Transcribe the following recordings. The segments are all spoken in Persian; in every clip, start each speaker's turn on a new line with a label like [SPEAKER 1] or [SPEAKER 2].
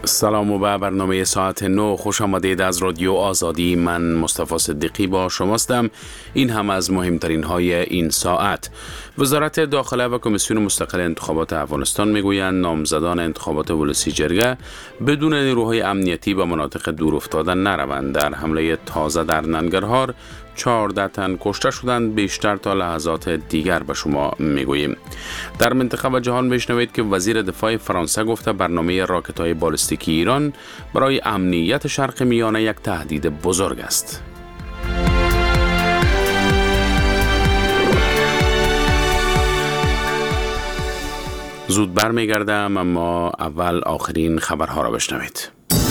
[SPEAKER 1] سلام و به برنامه ساعت 9 خوش آمدید از رادیو آزادی. من مصطفی صدیقی با شماستم. این هم از مهمترین های این ساعت. وزارت داخله و کمیسیون مستقل انتخابات افغانستان میگویند نامزدان انتخابات ولسی جرگه بدون نیروهای امنیتی به مناطق دور افتاده نروند. در حمله تازه در ننگرهار 14 تن کشته شدند. بیشتر تا لحظات دیگر به شما میگوییم. در منطقه و جهان بشنوید که وزیر دفاع فرانسه گفته برنامه راکت‌های بالستیکی ایران برای امنیت شرق میانه یک تهدید بزرگ است. زود برمیگردم، اما اول آخرین خبرها را بشنوید.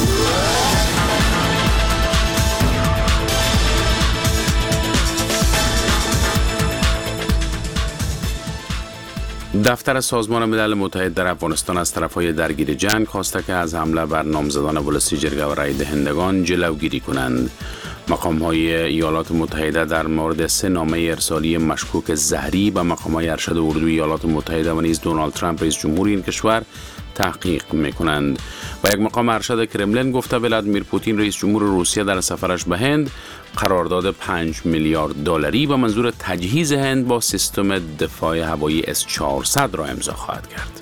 [SPEAKER 1] دفتر سازمان ملل متحد در افغانستان از طرفهای درگیر جنگ خواسته که از حمله بر نامزدان ولسی جرگه و رای دهندگان جلوگیری کنند. مقام‌های ایالات متحده در مورد 3 نامه ارسالی مشکوک زهری به مقام‌های ارشد اردوی ایالات متحده و نیز دونالد ترامپ رئیس جمهور این کشور تحقیق می‌کنند. و یک مقام ارشد کرملین گفته ولادیمیر پوتین رئیس جمهور روسیه در سفرش به هند قرارداد 5 میلیارد دلاری به منظور تجهیز هند با سیستم دفاع هوایی S-400 را امضا خواهد کرد.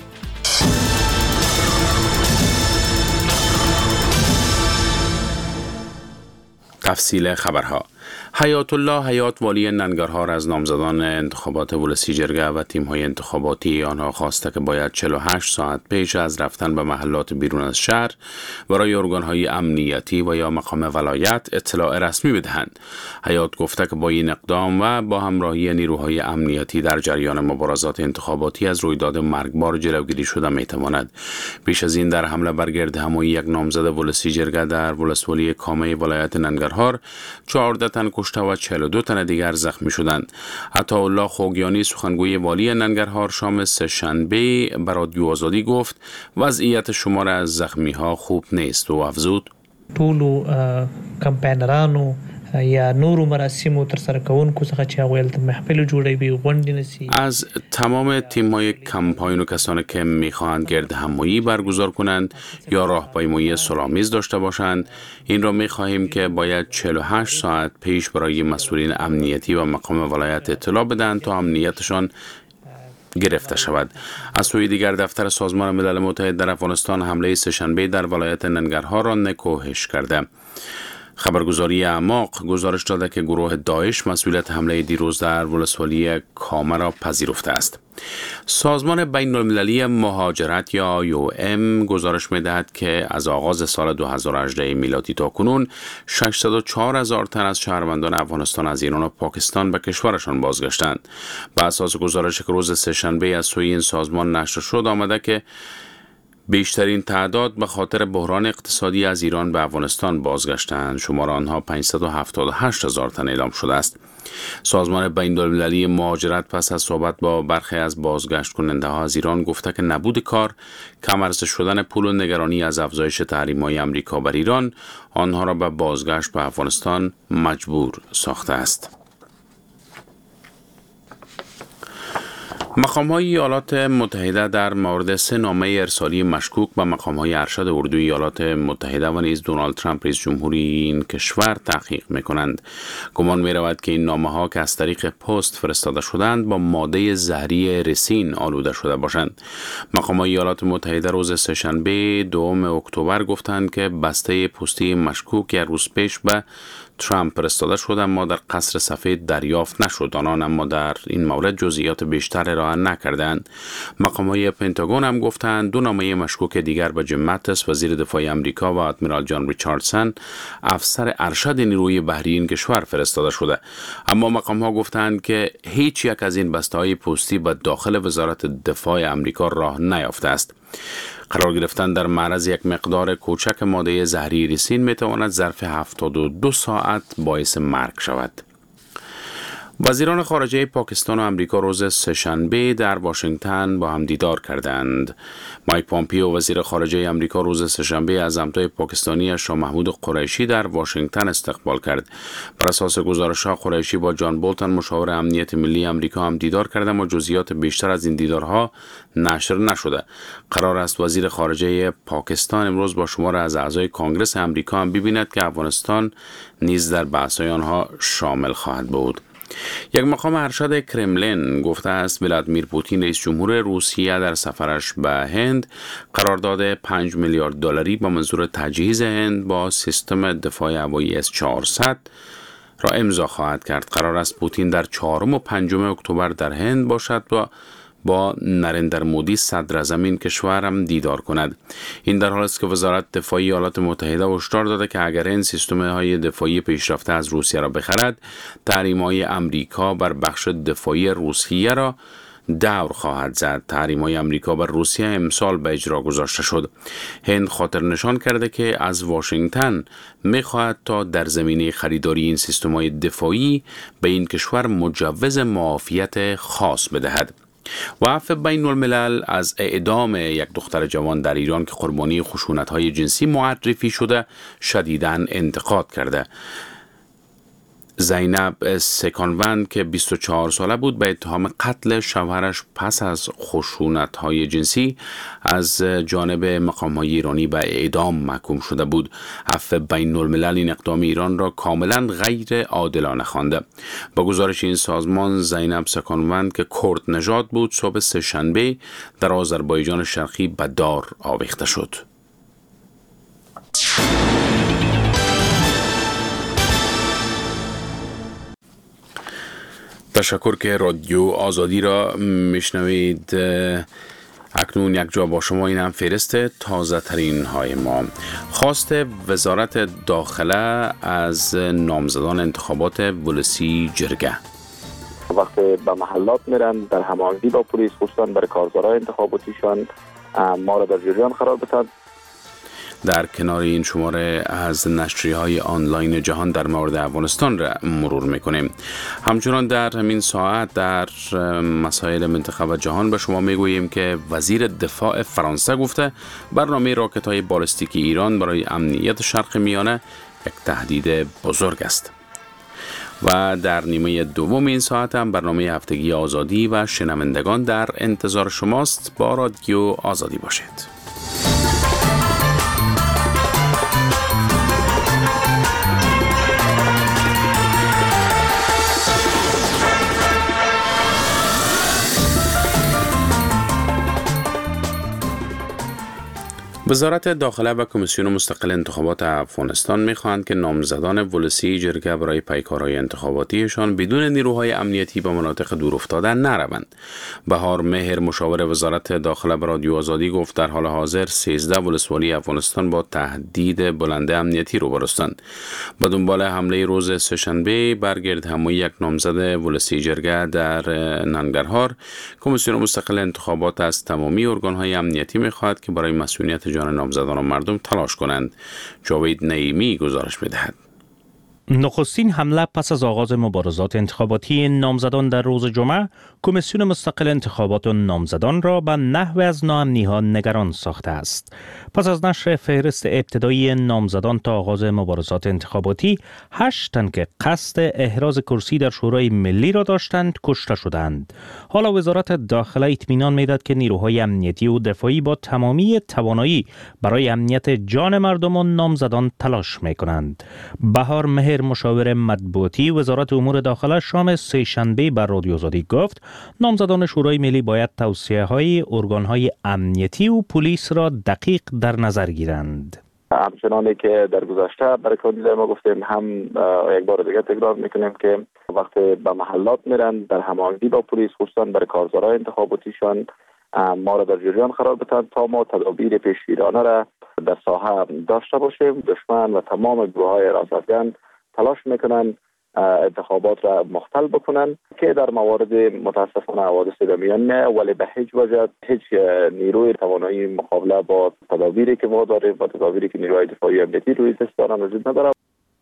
[SPEAKER 1] تفصیل خبرها. حیات الله حیات والی ننگرهار از نامزدان انتخابات ولسی جرگه و تیم‌های انتخاباتی آنها خواسته که باید 48 ساعت پیش از رفتن به محلات بیرون از شهر برای ارگان‌های امنیتی و یا مقام ولایت اطلاع رسمی بدهند. حیات گفته که با این اقدام و با همراهی نیروهای امنیتی در جریان مبارزات انتخاباتی از رویداد مرگبار جلوگیری شده میتواند. پیش از این در حمله بر گردهمایی یک نامزد ولسی جرگه در ولسوالی کامه ولایت ننگرهار 14 تن کشته و 42 تن دیگر زخمی شدند. عطاالله خوگیانی سخنگوی والی ننگرهار شام سه‌شنبه به رادیو آزادی گفت وضعیت شمار از زخمی ها خوب نیست و افزود
[SPEAKER 2] ټولو کمپاینرانو یا نورو مراسمو تر سره کوونکو څخه چې هغوی هلته محفل جوړوي غونډې نسی
[SPEAKER 1] از تمام تیم‌های کمپاین و کسانی که می‌خواهند گرد همایی برگزار کنند یا راهپیمایی صلح‌آمیز داشته باشند، این را می‌خواهیم که باید 48 ساعت پیش برای مسئولین امنیتی و مقام ولایت اطلاع بدهند تا امنیتشان گرفته شود. از سوی دیگر دفتر سازمان ملل متحد در افغانستان حمله سه‌شنبه در ولایت ننگرهار را نکوهش کرده. خبرگزاری اعماق گزارش داده که گروه داعش مسئولیت حمله دیروز در ولسوالی کامه را پذیرفته است. سازمان بین المللی مهاجرت یا IOM گزارش می‌دهد که از آغاز سال 2018 میلادی تا کنون 604,000 تن از شهروندان افغانستان از ایران و پاکستان به کشورشان بازگشتند. بر اساس گزارشی که روز سه‌شنبه از سوی این سازمان نشر شد آمده که بیشترین تعداد به خاطر بحران اقتصادی از ایران به افغانستان بازگشتند. شمار آنها 578,000 تن اعلام شده است. سازمان بین المللی مهاجرت پس از صحبت با برخی از بازگشت کننده ها از ایران گفته که نبود کار، کم ارزش شدن پول و نگرانی از افزایش تحریم‌های آمریکا بر ایران آنها را به بازگشت به افغانستان مجبور ساخته است. مقام‌های ایالات متحده در مورد 3 نامه ارسالی مشکوک به مقام‌های ارشد اردوی ایالات متحده و نیز دونالد ترامپ رئیس جمهوری این کشور تحقیق می‌کنند. گمان می‌رود که این نامه‌ها که از طریق پست فرستاده شدند با ماده زهری رسین آلوده شده باشند. مقام‌های ایالات متحده روز سه‌شنبه 2 اکتبر گفتند که بسته پستی مشکوک یک روز پیش به ترامپ فرستاده شد اما در قصر سفید دریافت نشد. آنان اما در این مورد جزئیات بیشتر ارائه نکردند. مقام‌های پنتاگون هم گفتند 2 نامه مشکوک دیگر به جیم ماتیس وزیر دفاع آمریکا و ادمیرال جان ریچاردسون افسر ارشد نیروی بحری این کشور فرستاده شده. اما مقام‌ها گفتند که هیچ یک از این بسته‌های پستی به داخل وزارت دفاع آمریکا راه نیافته است. قرار گرفتن در معرض یک مقدار کوچک ماده زهری ریسین میتواند ظرف 72 ساعت باعث مرگ شود. وزیران خارجه پاکستان و امریکا روز سه‌شنبه در واشنگتن با هم دیدار کردند. مایک پامپیو وزیر خارجه امریکا روز سه‌شنبه از همتای پاکستانی شاه محمود قریشی در واشنگتن استقبال کرد. بر اساس گزارش‌ها قریشی با جان بولتن مشاور امنیت ملی امریکا هم دیدار کرد، اما جزئیات بیشتر از این دیدارها نشر نشده. قرار است وزیر خارجه پاکستان امروز با شمار از اعضای کنگره امریکا هم ببیند که افغانستان نیز در بحث‌های آنها شامل خواهد بود. یک مقام ارشد کرملین گفته است ولادیمیر پوتین رئیس جمهور روسیه در سفرش به هند قرارداد 5 میلیارد دلاری با منظور تجهیز هند با سیستم دفاع هوایی S-400 را امضا خواهد کرد. قرار است پوتین در 4 و 5 اکتبر در هند باشد و با نریندر مودی صدر اعظم این کشور هم دیدار کند. این در حالی است که وزارت دفاعی ایالات متحده هشدار داده که اگر این سیستم‌های دفاعی پیشرفته از روسیه را بخرد، تحریم‌های امریکا بر بخش دفاعی روسیه را دور خواهد زد. تحریم‌های امریکا بر روسیه امسال به اجرا گذاشته شد. هند خاطر نشان کرده که از واشنگتن می‌خواهد تا در زمینه خریداری این سیستم‌های دفاعی به این کشور مجوز معافیت خاص بدهد. و عفو بین الملل از اعدام یک دختر جوان در ایران که قربانی خشونت‌های جنسی معرفی شده شدیداً انتقاد کرده. زینب سکانوند که 24 ساله بود به اتهام قتل شوهرش پس از خشونت‌های جنسی از جانب مقام‌های ایرانی به اعدام محکوم شده بود. عفو بین الملل این اقدام ایران را کاملا غیر عادلانه خوانده. با گزارش این سازمان زینب سکانوند که کرد نژاد بود صبح سه‌شنبه در آذربایجان شرقی به دار آویخته شد. تشکر که رادیو آزادی را میشنوید. اکنون یک جا با شما این هم فهرست تازه ترین های ما. خواست وزارت داخله از نامزدان انتخابات ولسی جرگه.
[SPEAKER 3] وقتی به محلات میرن در هماهنگی با پلیس خصوصا برای کارزارهای انتخاباتیشان ما را در جریان قرار بدهند.
[SPEAKER 1] در کنار این شماره از نشریه‌های آنلاین جهان در مورد افغانستان را مرور میکنیم. همچنان در همین ساعت در مسائل منطقه و جهان به شما میگوییم که وزیر دفاع فرانسه گفته برنامه راکت‌های بالستیکی ایران برای امنیت شرق میانه یک تهدید بزرگ است. و در نیمه دوم این ساعت هم برنامه هفتگی آزادی و شنوندگان در انتظار شماست. با رادیو آزادی باشید. وزارت داخله و کمیسیون مستقل انتخابات افغانستان می‌خواهند که نامزدان ولسی جرگه برای پیکارهای انتخاباتیشان بدون نیروهای امنیتی به مناطق دورافتاده نروند. بهار مهر مشاور وزارت داخله به رادیو آزادی گفت در حال حاضر 13 ولسوالی افغانستان با تهدید بلند امنیتی روبروستند. به دنبال حمله روز سه‌شنبه بر گردهمایی یک نامزد ولسی جرگه در ننگرهار، کمیسیون مستقل انتخابات از تمامی ارگان‌های امنیتی می‌خواهد که برای مسئولیت جان نامزدان و مردم تلاش کنند. جاوید نعیمی گزارش می‌دهد.
[SPEAKER 4] نخستین حمله پس از آغاز مبارزات انتخاباتی نامزدان در روز جمعه، کمیسیون مستقل انتخابات نامزدان را به نحو از ناامنی‌ها نگران ساخته است. پس از نشر فهرست ابتدایی نامزدان تا آغاز مبارزات انتخاباتی، 8 تن که قصد احراز کرسی در شورای ملی را داشتند کشته شدند. حالا وزارت داخله اطمینان می‌دهد که نیروهای امنیتی و دفاعی با تمامی توانایی برای امنیت جان مردم و نامزدان تلاش می‌کنند. بهار مهر مشاور مطبوعاتی وزارت امور داخله شام سه‌شنبه بر رادیو آزادی گفت نامزدان شورای ملی باید توصیه‌های ارگان‌های امنیتی و پلیس را دقیق در نظر گیرند.
[SPEAKER 3] همچنانی که در گذشته برای کاندیدای ما گفتیم، هم یک بار دیگه تکرار میکنیم که وقتی به محلات میرن در هماهنگی با پلیس خصوصا برای کارزارهای انتخاباتیشان ما را در جریان قرار بدهند تا ما تدابیر پیشگیرانه را در ساحه داشته باشیم. دشمن و تمام گروه‌های حراستگران تلاش میکنن انتخابات را مختل بکنن که در موارد متاسفانه حوادث در میان نه، ولی به هیچ وجه هیچ نیروی توانایی مقابله با تدابیری که ما داریم و تدابیری که نیروهای دفاعی امنیتی روی دست دارن وجود نداره.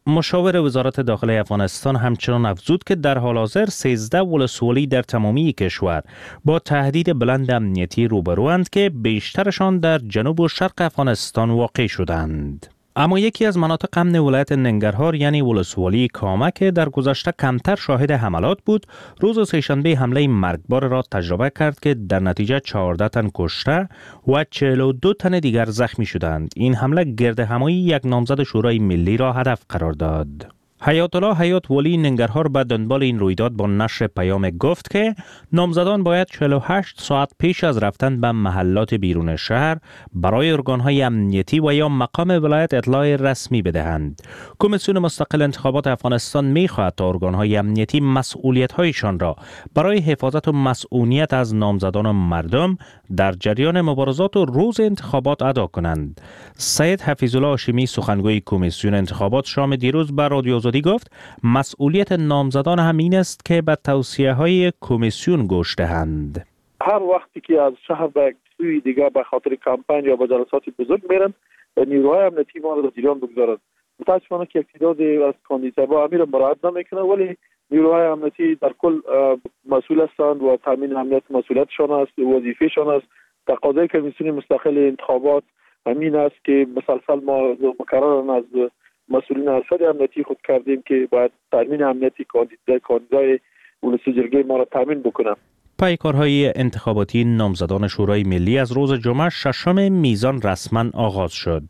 [SPEAKER 4] مشاور وزارت داخله افغانستان همچنان افزود که در حال حاضر 13 ولسوالی در تمامی کشور با تهدید بلند امنیتی روبروند که بیشترشان در جنوب و شرق افغانستان واقع شدند. اما یکی از مناطق امن ولایت ننگرهار یعنی ولسوالی کامه که در گذشته کمتر شاهد حملات بود، روز سه‌شنبه حمله مرگبار را تجربه کرد که در نتیجه 14 تن کشته و 42 تن دیگر زخمی شدند. این حمله گردهمایی یک نامزد شورای ملی را هدف قرار داد. حیات الله حیات ولی ننگرهار به دنبال این رویداد با نشر پیام گفت که نامزدان باید 48 ساعت پیش از رفتن به محلات بیرون شهر برای ارگان‌های امنیتی و یا مقام ولایت اطلاع رسمی بدهند. کمیسیون مستقل انتخابات افغانستان می‌خواهد تا ارگان‌های امنیتی مسئولیت‌هایشان را برای حفاظت و مسئولیت از نامزدان و مردم در جریان مبارزات و روز انتخابات ادا کنند. سید حفیظالله هاشمی سخنگوی کمیسیون انتخابات شام دیروز به رادیو آزادی گفت مسئولیت نامزدان هم این است که به توصیه‌های کمیسیون گوش دهند.
[SPEAKER 5] هر وقتی که از شهر به سوی دیگر به خاطر کمپین یا به جلسات بزرگ میرن، نیروهای امنیتی ما را در جریان بگذارند. متاسفانه که تعداد از کاندیداها امیر مراعات نمیکنه، ولی نیروهای امنیتی در کل مسئول هستند و تامین امنیت مسئولیتشان است، وظیفهشان است. تقاضای کمیسیون مستقل انتخابات همین است که مسلسل ما مکررن از مسئولین ارشد امنیتی خود کردیم که باید تامین امنیتی کاندیدای ولسی جرگه ما را تامین بکنه.
[SPEAKER 4] پیکارهای انتخاباتی نامزدان شورای ملی از روز جمعه ششم میزان رسما آغاز شد.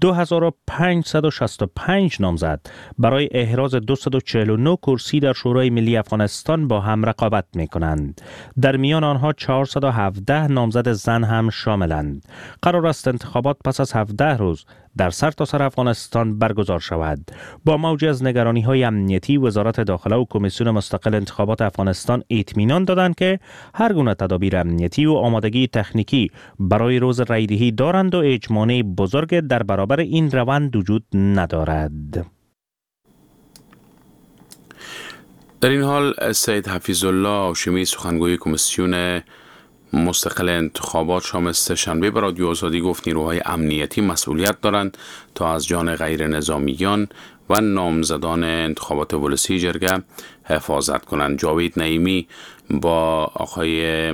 [SPEAKER 4] 2565 نامزد برای احراز 249 کرسی در شورای ملی افغانستان با هم رقابت می کنند. در میان آنها 417 نامزد زن هم شاملند. قرار است انتخابات پس از 17 روز در سرتاسر افغانستان برگزار شود. با موج از نگرانی‌های امنیتی، وزارت داخله و کمیسیون مستقل انتخابات افغانستان اطمینان دادند که هر گونه تدابیر امنیتی و آمادگی تکنیکی برای روز رایدهی دارند و اجماع بزرگ در برابر این روند وجود ندارد.
[SPEAKER 1] در این حال سید حفیظالله هاشمی سخنگوی کمیسیون مستقل انتخابات شام سه‌شنبه به رادیو آزادی گفت نیروهای امنیتی مسئولیت دارند تا از جان غیر نظامیان و نامزدان انتخابات ولسی جرگه حفاظت کنند. جاوید نعیمی با آقای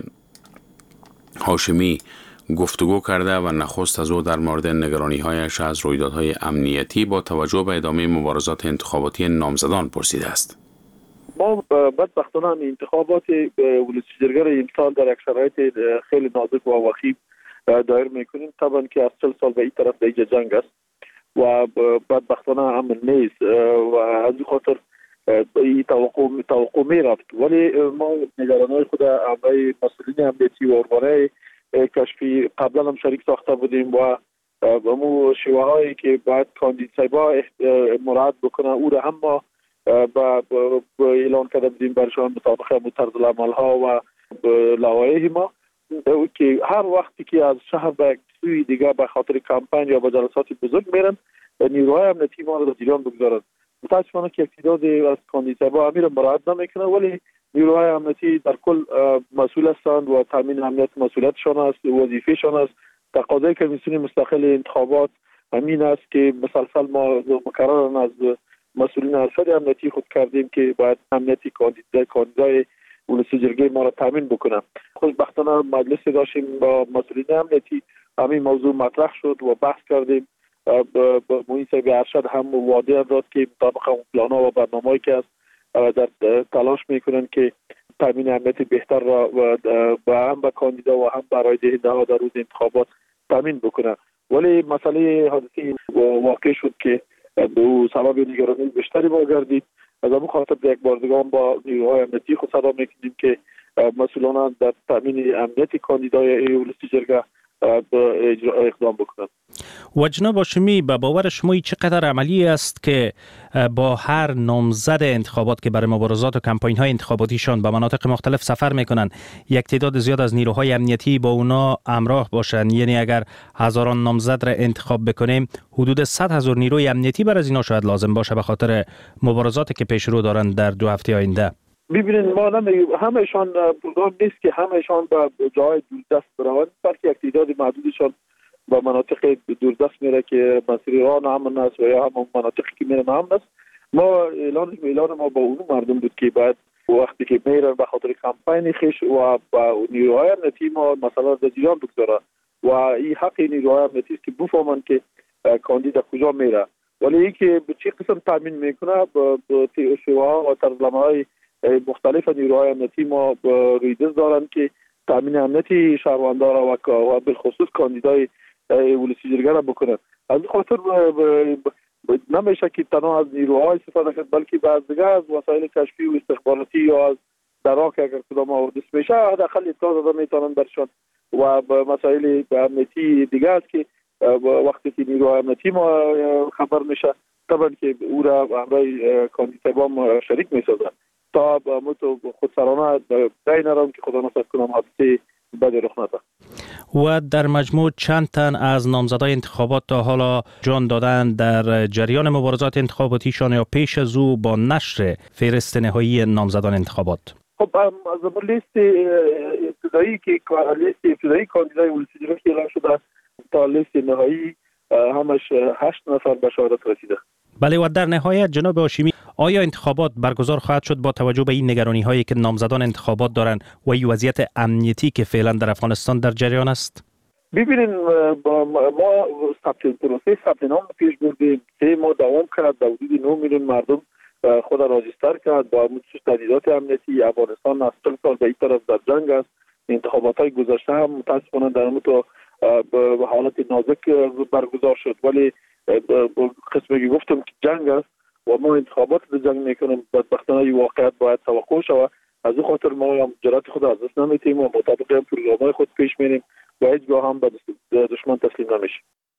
[SPEAKER 1] هاشمی گفتگو کرده و نخست از او در مورد نگرانی‌هایش از رویدادهای امنیتی با توجه به ادامه مبارزات انتخاباتی نامزدان پرسیده است.
[SPEAKER 5] ما بدبختانه انتخابات ولسی جرگه را امسال در یک شرایط خیلی نازک و وخیم دایر میکنیم. طبعا که از 40 سال به این طرف دیگه جنگ است و بدبختانه امن نیست و از این خاطر این توقع می رفت، ولی ما نگرانهای خود امرای مسئولین امنیتی و ارگانهای کشفی قبلا هم شریک ساخته بودیم و همون شیوه هایی که باید کاندیدها مراعات بکنه او را هم ما با اعلان کرده بودیم برشان مطابق طرز العمل ها و لوایح ما که هر وقتی که از شهر به سوی دیگر به خاطر کمپین یا به جلسات بزرگ میرن، نیروهای امنیتی ما را در جریان بگذارند. متاسفانه که تعداد از کاندیداها امیر مراعات نمیکنه، ولی نیروهای امنیتی در کل مسئول هستند و تامین امنیت مسئولیتشان است، وظیفهشان است. تقاضای کمیسیون مستقل انتخابات همین است که مسلسل ما مکررن از مسئولین ارشد امنیتی خود کردیم که باید امنیتی کاندیدای ولسی جرگه ما را تامین بکنه. خوشبختانه مجلس داشتیم با مسئولین امنیتی، همین موضوع مطرح شد و بحث کردیم. موین صاحب ارشد هم وعده داد که مطابق اون پلان‌ها و برنامه‌ای که است در تلاش میکنن که تامین امنیت بهتر را و هم به کاندیدا و هم برای دهنده‌ها در روز انتخابات تامین بکنه. ولی مسئله حادثه واقع شد که به سبب نگرانی بیشتری ما گردید. از همون خاطر یک بار دیگه با نیروهای امنیتی خود صدا میکنیم که مسئولان در تامین امنیت کاندیدای ولسی جرگه اقدام بکنند.
[SPEAKER 4] و جناب هاشمی، به باور شما چقدر عملی است که با هر نامزد انتخابات که برای مبارزات و کمپاین های انتخاباتیشان به مناطق مختلف سفر میکنن یک تعداد زیاد از نیروهای امنیتی با اونا همراه باشن؟ یعنی اگر هزاران نامزد را انتخاب بکنیم حدود 100,000 نیروی امنیتی برای از اینا شاید لازم باشه به خاطر مبارزاتی که پیش رو دارن در 2 هفته آینده.
[SPEAKER 5] ببینید ما همهشان پروگرام نیست که همهشان به جای دوردست بروند، بلکه یک تعداد محدودشان به مناطق دوردست میره که مسیر راه امن است و یا هم مناطقی که میره امن است. ما اعلان ما با اون مردم بود که بعد وقتی که میره به خاطر کمپین خیش و با نیروهای امنیتی ما مثلا در جریان بگذاره و این حق نیروهای امنیتی است که بفهمن که کاندید کجا میره، ولی اینکه به چه قسم تامین میکنه با شیوه‌ها و طرزنامه‌های مختلف نیروهای امنیتی ما ریدز دارن که تامین امنیتی شهروندان و بالخصوص کاندیدای ولسی جرگه را بکنن. از خاطر نمیشه که تنها از نیروهای استفاده کرد، بلکه بعض دیگه از وسایل کشفی و استخباراتی یا از دراک اگر کدام آورده میشه حداقل اطلاع داده میتونن برشان و مسائل امنیتی دیگه است که وقتی که نیروهای امنیتی ما خبر میشه طبعا که او را همراه کاندیدای شریک میسازن تا خودسرانه رای نرم که خدا نصیب کنم حادثه بدی رخ نده.
[SPEAKER 4] و در مجموع چند تن از نامزدای انتخابات تا حالا جان دادن در جریان مبارزات انتخاباتیشان یا پیش از او با نشر فهرست نهایی نامزدان انتخابات؟
[SPEAKER 5] خب از لیست ابتدایی کاندیدای ولسی جرگه که اعلام شده تا لیست نهایی همش 8 نفر به شهادت رسیده.
[SPEAKER 4] بله و در نهایت جناب هاشمی، آیا انتخابات برگزار خواهد شد با توجه به این نگرانی هایی که نامزدان انتخابات دارند و این وضعیت امنیتی که فعلا در افغانستان در جریان است؟
[SPEAKER 5] ببینید ما پروسه ثبت نام پیش بردیم 3 ماه دوام کرد، در حدود 9 میلیون مردم خود را راجستر کرد با تجهیزات امنیتی. افغانستان از 40 سال به این طرف در جنگ است. انتخابات های گذشته هم متاسفانه در اون به حالت نازک برگزار شد، ولی قسمی که گفتم که جنگ است و ما انتخابات در جنگ میکنیم، بدبختانه این واقعیت باید توقع شود. از این خاطر ما هم جرأت خود از دست نمیدیم و مطابق پروگرام‌های خود پیش میریم و هیچگاه هم به دشمن تسلیم نمیشیم.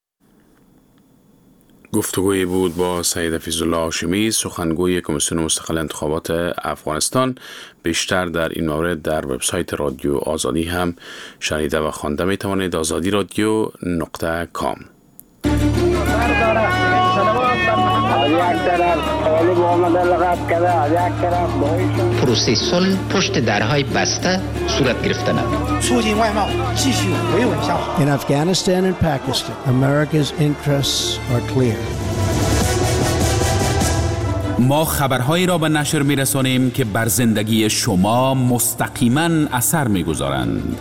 [SPEAKER 1] گفتگویی بود با سید حفیظالله هاشمی، سخنگوی کمیسیون مستقل انتخابات افغانستان. بیشتر در این مورد در وبسایت رادیو آزادی هم شنیده و خوانده می توانید. azadiradyo.com.
[SPEAKER 6] پروسه صلح پشت درهای بسته صورت گرفته نمید.
[SPEAKER 7] In Afghanistan and Pakistan, America's interests are clear.
[SPEAKER 8] ما خبرهایی را به نشر می‌رسانیم که بر زندگی شما مستقیما اثر می‌گذارند.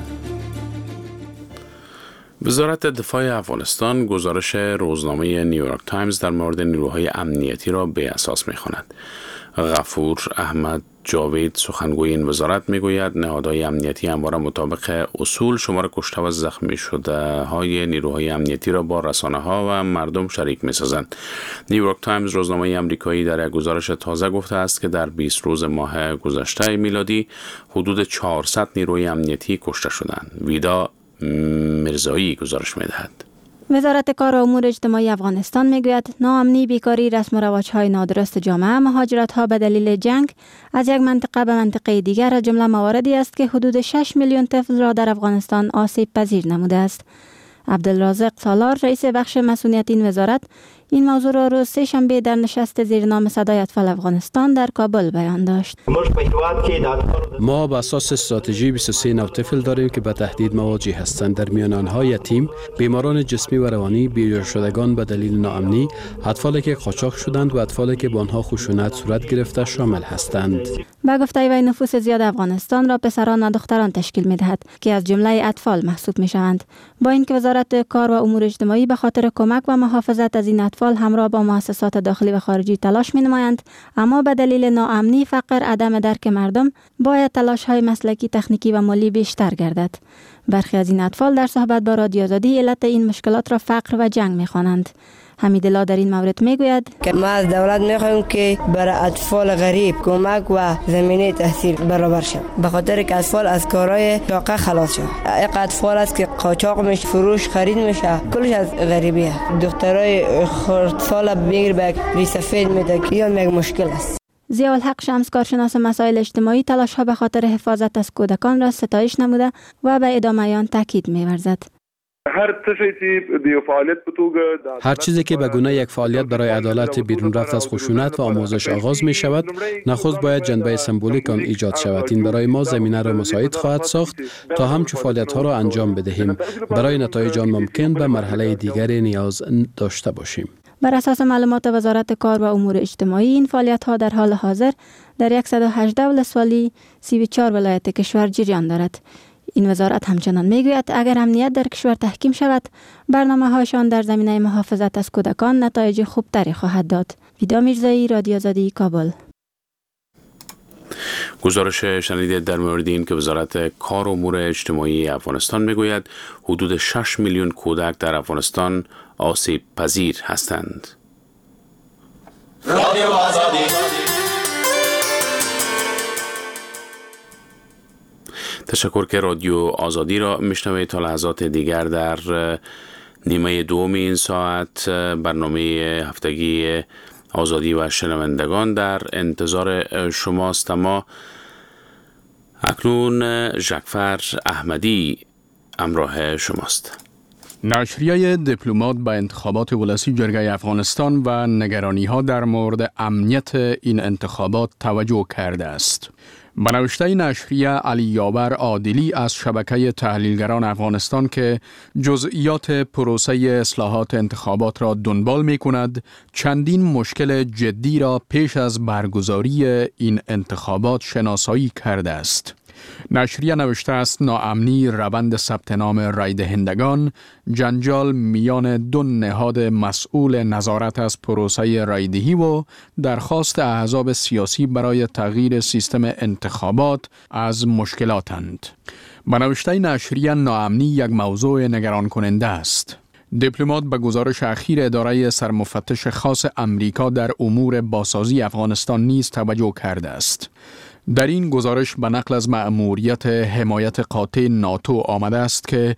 [SPEAKER 1] وزارت دفاع افغانستان گزارش روزنامه نیویورک تایمز در مورد نیروهای امنیتی را به اساس می‌خواند. غفور احمد جاوید سخنگوی این وزارت میگوید نهادهای امنیتی همواره مطابق اصول شمار کشته و زخمی شده های نیروهای امنیتی را با رسانه ها و مردم شریک می‌سازند. نیویورک تایمز روزنامه آمریکایی در یک گزارش تازه گفته است که در 20 روز ماه گذشته میلادی حدود 400 نیروی امنیتی کشته شدند. ویدا مرزایی گزارش می‌دهد.
[SPEAKER 9] وزارت کار و امور اجتماعی افغانستان میگوید ناامنی، بیکاری، رسم و رواج‌های نادرست جامعه، مهاجرت‌ها به دلیل جنگ از یک منطقه به منطقه دیگر از جمله مواردی است که حدود 6 میلیون طفل را در افغانستان آسیب پذیر نموده است. عبدالرازق سالار رئیس بخش مسئولیت این وزارت این موضوع را روز سه‌شنبه در نشست زیرنام صدای اطفال افغانستان در کابل بیان داشت.
[SPEAKER 10] ما به اساس استراتژی 23 نوع طفل داریم که به تهدید مواجه هستند. در میان آنها یتیم، بیماران جسمی و روانی، بی‌جاشدگان به دلیل ناامنی، اطفالی که قاچاق شدند و اطفالی که با آنها خشونت صورت گرفته شامل هستند.
[SPEAKER 9] با گفته وی نفوس زیاد افغانستان را پسران و دختران تشکیل می‌دهد که از جمله اطفال محسوب می‌شوند. با اینکه وزارت کار و امور اجتماعی به خاطر کمک و محافظت از این اطفال همراه با مؤسسات داخلی و خارجی تلاش می‌نمایند، اما به دلیل ناامنی، فقر، عدم درک مردم باید تلاش‌های مسلکی، تکنیکی و مالی بیشتر گردد. برخی از این اطفال در صحبت با رادیو آزادی علت این مشکلات را فقر و جنگ می‌خوانند. حمیدالله در این مورد میگوید
[SPEAKER 11] که ما از دولت میخوایم که برای اطفال غریب کمک و زمینه تحصیل برابر شود، به خاطر که اطفال از کارهای شاقه خلاص شد. یک اطفال است که قاچاق میشه، فروش، خرید میشه، کلش از غریبیه. دخترای خردسال بگیر به ری سفید میده که یک مشکل است.
[SPEAKER 9] ضیاءالحق شمس کارشناس مسائل اجتماعی تلاش‌ها به خاطر حفاظت از کودکان را ستایش نموده و به ادامه آن تاکید می‌ورزد.
[SPEAKER 10] هر چیزی که به گونه یک فعالیت برای عدالت بیرون رفت از خشونت و آموزش آغاز می شود، نخست باید جنبه سمبولیک آن ایجاد شود. این برای ما زمینه را مساعد خواهد ساخت تا همچون فعالیت ها را انجام بدهیم. برای نتایج آن ممکن به مرحله دیگری نیاز داشته باشیم.
[SPEAKER 9] بر اساس معلومات وزارت کار و امور اجتماعی، این فعالیت‌ها در حال حاضر در 118 ولسوالی 34 ولایت کشور جریان دارد. این وزارت همچنان میگوید اگر امنیت در کشور تحکیم شود، برنامه‌هایشان در زمینه محافظت از کودکان نتایج خوبتری خواهد داد. ویدا میرزایی، رادیو آزادی، کابل.
[SPEAKER 1] گزارش شنیدید در مورد این که وزارت کار و امور اجتماعی افغانستان میگوید حدود 6 میلیون کودک در افغانستان آسیب پذیر هستند. رادیو آزادی. تشکر که رادیو آزادی را میشنوید. تا لحظات دیگر در نیمه دوم این ساعت برنامه هفتگی آزادی و شنوندگان در انتظار شماست. اما اکنون جعفر احمدی همراه شماست.
[SPEAKER 12] نشریه دیپلمات به انتخابات ولسی جرگه افغانستان و نگرانی ها در مورد امنیت این انتخابات توجه کرده است. به نوشته نشریه علی یاور عادلی از شبکه تحلیلگران افغانستان که جزئیات پروسه اصلاحات انتخابات را دنبال می کند، چندین مشکل جدی را پیش از برگزاری این انتخابات شناسایی کرده است. نشریه نوشته است ناامنی روند ثبت نام رای دهندگان، جنجال میان دو نهاد مسئول نظارت از پروسه رای دهی و درخواست احزاب سیاسی برای تغییر سیستم انتخابات از مشکلاتند. به نوشته نشریه ناامنی یک موضوع نگران کننده است. دیپلمات به گزارش اخیر اداره سرمفتش خاص امریکا در امور بازسازی افغانستان نیز توجه کرده است. در این گزارش به نقل از مأموریت حمایت قاطع ناتو آمده است که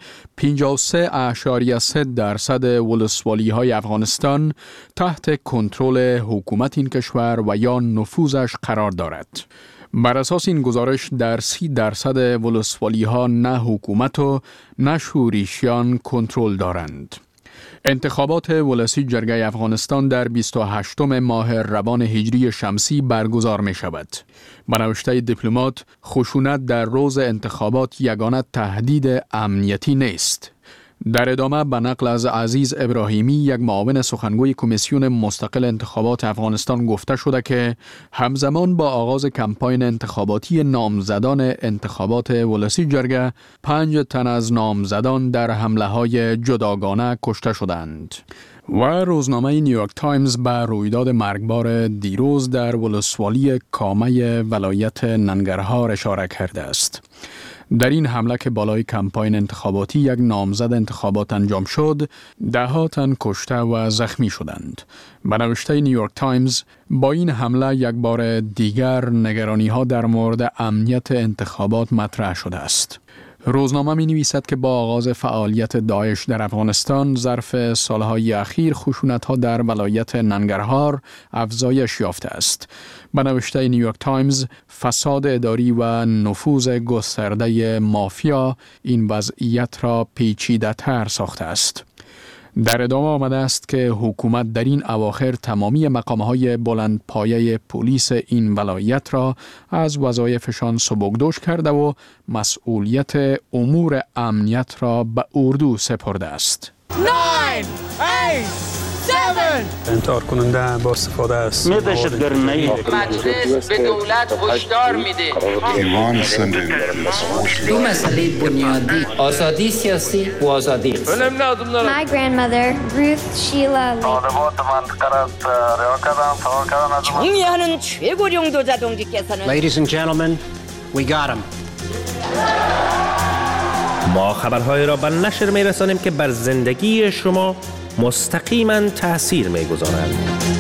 [SPEAKER 12] 53.3% ولسوالی‌های افغانستان تحت کنترل حکومت این کشور و یا نفوذش قرار دارد. بر اساس این گزارش در 30% ولسوالی‌ها نه حکومت و نه شورشیان کنترل دارند. انتخابات ولسی جرگه افغانستان در 28 ماه روان هجری شمسی برگزار می شود. به نوشته دیپلمات، خشونت در روز انتخابات یگانه تهدید امنیتی نیست. در ادامه به نقل از عزیز ابراهیمی، یک معاون سخنگوی کمیسیون مستقل انتخابات افغانستان، گفته شده که همزمان با آغاز کمپاین انتخاباتی نامزدان انتخابات ولسی جرگه 5 تن از نامزدان در حمله‌های جداگانه کشته شدند. و روزنامه نیویورک تایمز به رویداد مرگبار دیروز در ولسوالی کامه ولایت ننگرهار اشاره کرده است. در این حمله که بالای کمپاین انتخاباتی یک نامزد انتخابات انجام شد، 10 تن کشته و زخمی شدند. به نوشته نیویورک تایمز، با این حمله یک بار دیگر نگرانی‌ها در مورد امنیت انتخابات مطرح شده است. روزنامه می نویسد که با آغاز فعالیت داعش در افغانستان ظرف سالهای اخیر خشونت‌ها در ولایت ننگرهار افزایش یافته است. به نوشته نیویورک تایمز، فساد اداری و نفوذ گسترده مافیا این وضعیت را پیچیده‌تر ساخته است. در ادامه آمده است که حکومت در این اواخر تمامی مقام‌های بلندپایه پلیس این ولایت را از وظایفشان سبکدوش کرده و مسئولیت امور امنیت را به اردو سپرده است.
[SPEAKER 13] 9 8 7
[SPEAKER 14] انتحار کننده با استفاده است.
[SPEAKER 13] مجلس به دولت هشدار میده.
[SPEAKER 6] دو مسئله بنیادی، آزادی سیاسی و آزادی اقتصادی.
[SPEAKER 15] My grandmother, Ruth Sheila Lee.
[SPEAKER 16] 정의하는 최고령 도자 동지께서는
[SPEAKER 7] Ladies and gentlemen, we got him.
[SPEAKER 4] ما خبرهای را به نشر می رسانیم که بر زندگی شما مستقیما تأثیر می گذارند.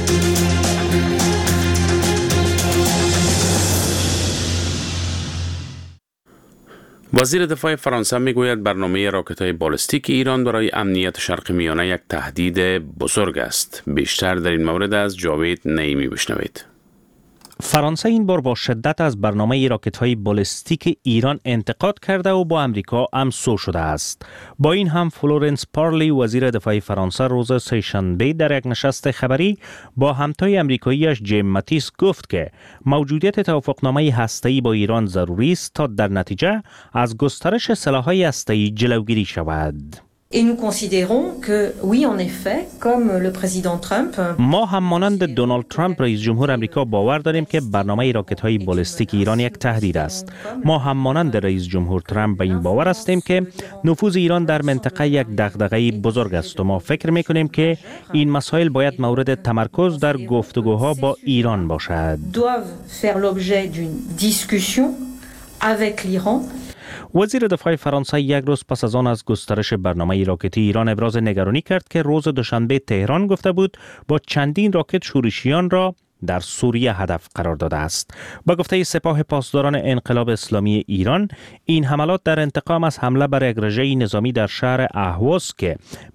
[SPEAKER 1] وزیر دفاع فرانسه میگوید برنامه راکت‌های بالستیک ایران برای امنیت شرق میانه یک تهدید بزرگ است. بیشتر در این مورد از جاوید نعیمی بشنوید.
[SPEAKER 4] فرانسه این بار با شدت از برنامه راکت‌های بالستیک ایران انتقاد کرده و با امریکا همسو شده است. با این هم فلورنس پارلی وزیر دفاع فرانسه روز سه‌شنبه در یک نشست خبری با همتای امریکاییش جیم ماتیس گفت که موجودیت توافقنامه هسته‌ای با ایران ضروری است تا در نتیجه از گسترش سلاح‌های هسته‌ای جلوگیری شود.
[SPEAKER 17] Et nous considérons que, oui, en effet, comme le président Trump...
[SPEAKER 4] ما هم مانند دونالد ترامپ رئیس جمهور آمریکا باور داریم که برنامه راکت‌های بالستیک ایران یک تهدید است. ما هم مانند رئیس جمهور ترامپ به این باور هستیم که نفوذ ایران در منطقه یک دغدغه بزرگ است و ما فکر می‌کنیم که این مسائل باید مورد تمرکز در گفتگوها با ایران باشد.
[SPEAKER 17] doivent faire l'objet d'une discussion avec l'Iran.
[SPEAKER 4] وزیر دفاع فرانسه یک روز پس از آن از گسترش برنامه راکتی ایران ابراز نگرانی کرد که روز دوشنبه تهران گفته بود با چندین راکت شورشیان را در سوریه هدف قرار داده است. با گفته سپاه پاسداران انقلاب اسلامی ایران، این حملات در انتقام از حمله بر یک رژه نظامی در شهر اهواز که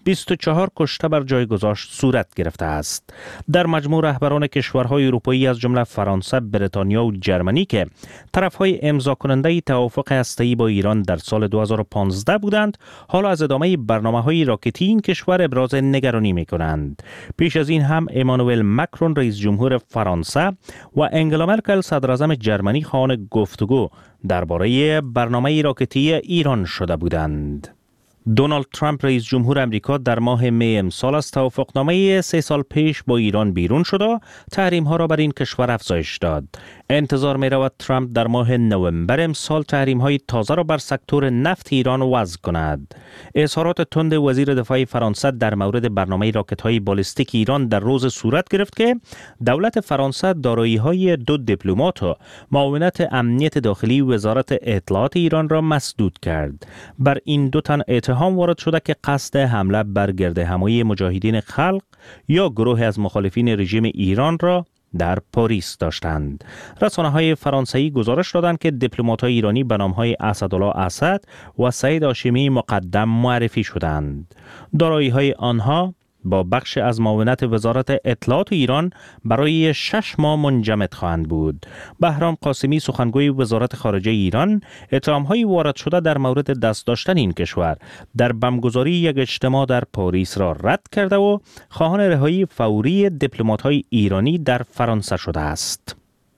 [SPEAKER 4] 24 کشته بر جای گذاشت صورت گرفته است. در مجموع رهبران کشورهای اروپایی از جمله فرانسه، بریتانیا و جرمنی که طرفهای امضا کننده توافق هسته‌ای با ایران در سال 2015 بودند، حالا از ادامه برنامه‌های راکتی این کشور ابراز نگرانی می‌کنند. پیش از این هم امانوئل مکرون رئیس جمهور فرانسه و انگلا مرکل صدر اعظم جرمنی خواهان گفتگو درباره برنامه راکتی ایران شده بودند. دونالد ترامپ رئیس جمهور آمریکا در ماه می امسال از توافقنامه 3 سال پیش با ایران بیرون شد و تحریم ها را بر این کشور افزایش داد. انتظار می رود ترامپ در ماه نوامبر امسال تحریم های تازه را بر سکتور نفت ایران وضع کند. اظهارات تند وزیر دفاع فرانسه در مورد برنامه راکت های بالستیک ایران در روز صورت گرفت که دولت فرانسه دارایی های 2 دیپلمات و معاونت امنیت داخلی وزارت اطلاعات ایران را مسدود کرد. بر این دو تن اتهام وارد شده که قصد حمله بر گردهمایی مجاهدین خلق یا گروه از مخالفین رژیم ایران را در پاریس داشتند. رسانه‌های فرانسوی گزارش دادند که دیپلمات‌های ایرانی به نام‌های اسدالله اسد و سعید هاشمی مقدم معرفی شدند. دارایی‌های آنها با بخش از معاونت وزارت اطلاعات ایران برای 6 ماه منجمد خواهند بود. بهرام قاسمی سخنگوی وزارت خارجه ایران اتهام‌های وارد شده در مورد دست داشتن این کشور در بمبگذاری یک اجتماع در پاریس را رد کرده و خواهان رهایی فوری دیپلمات‌های ایرانی در فرانسه شده است.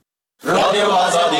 [SPEAKER 4] رادیو آزادی.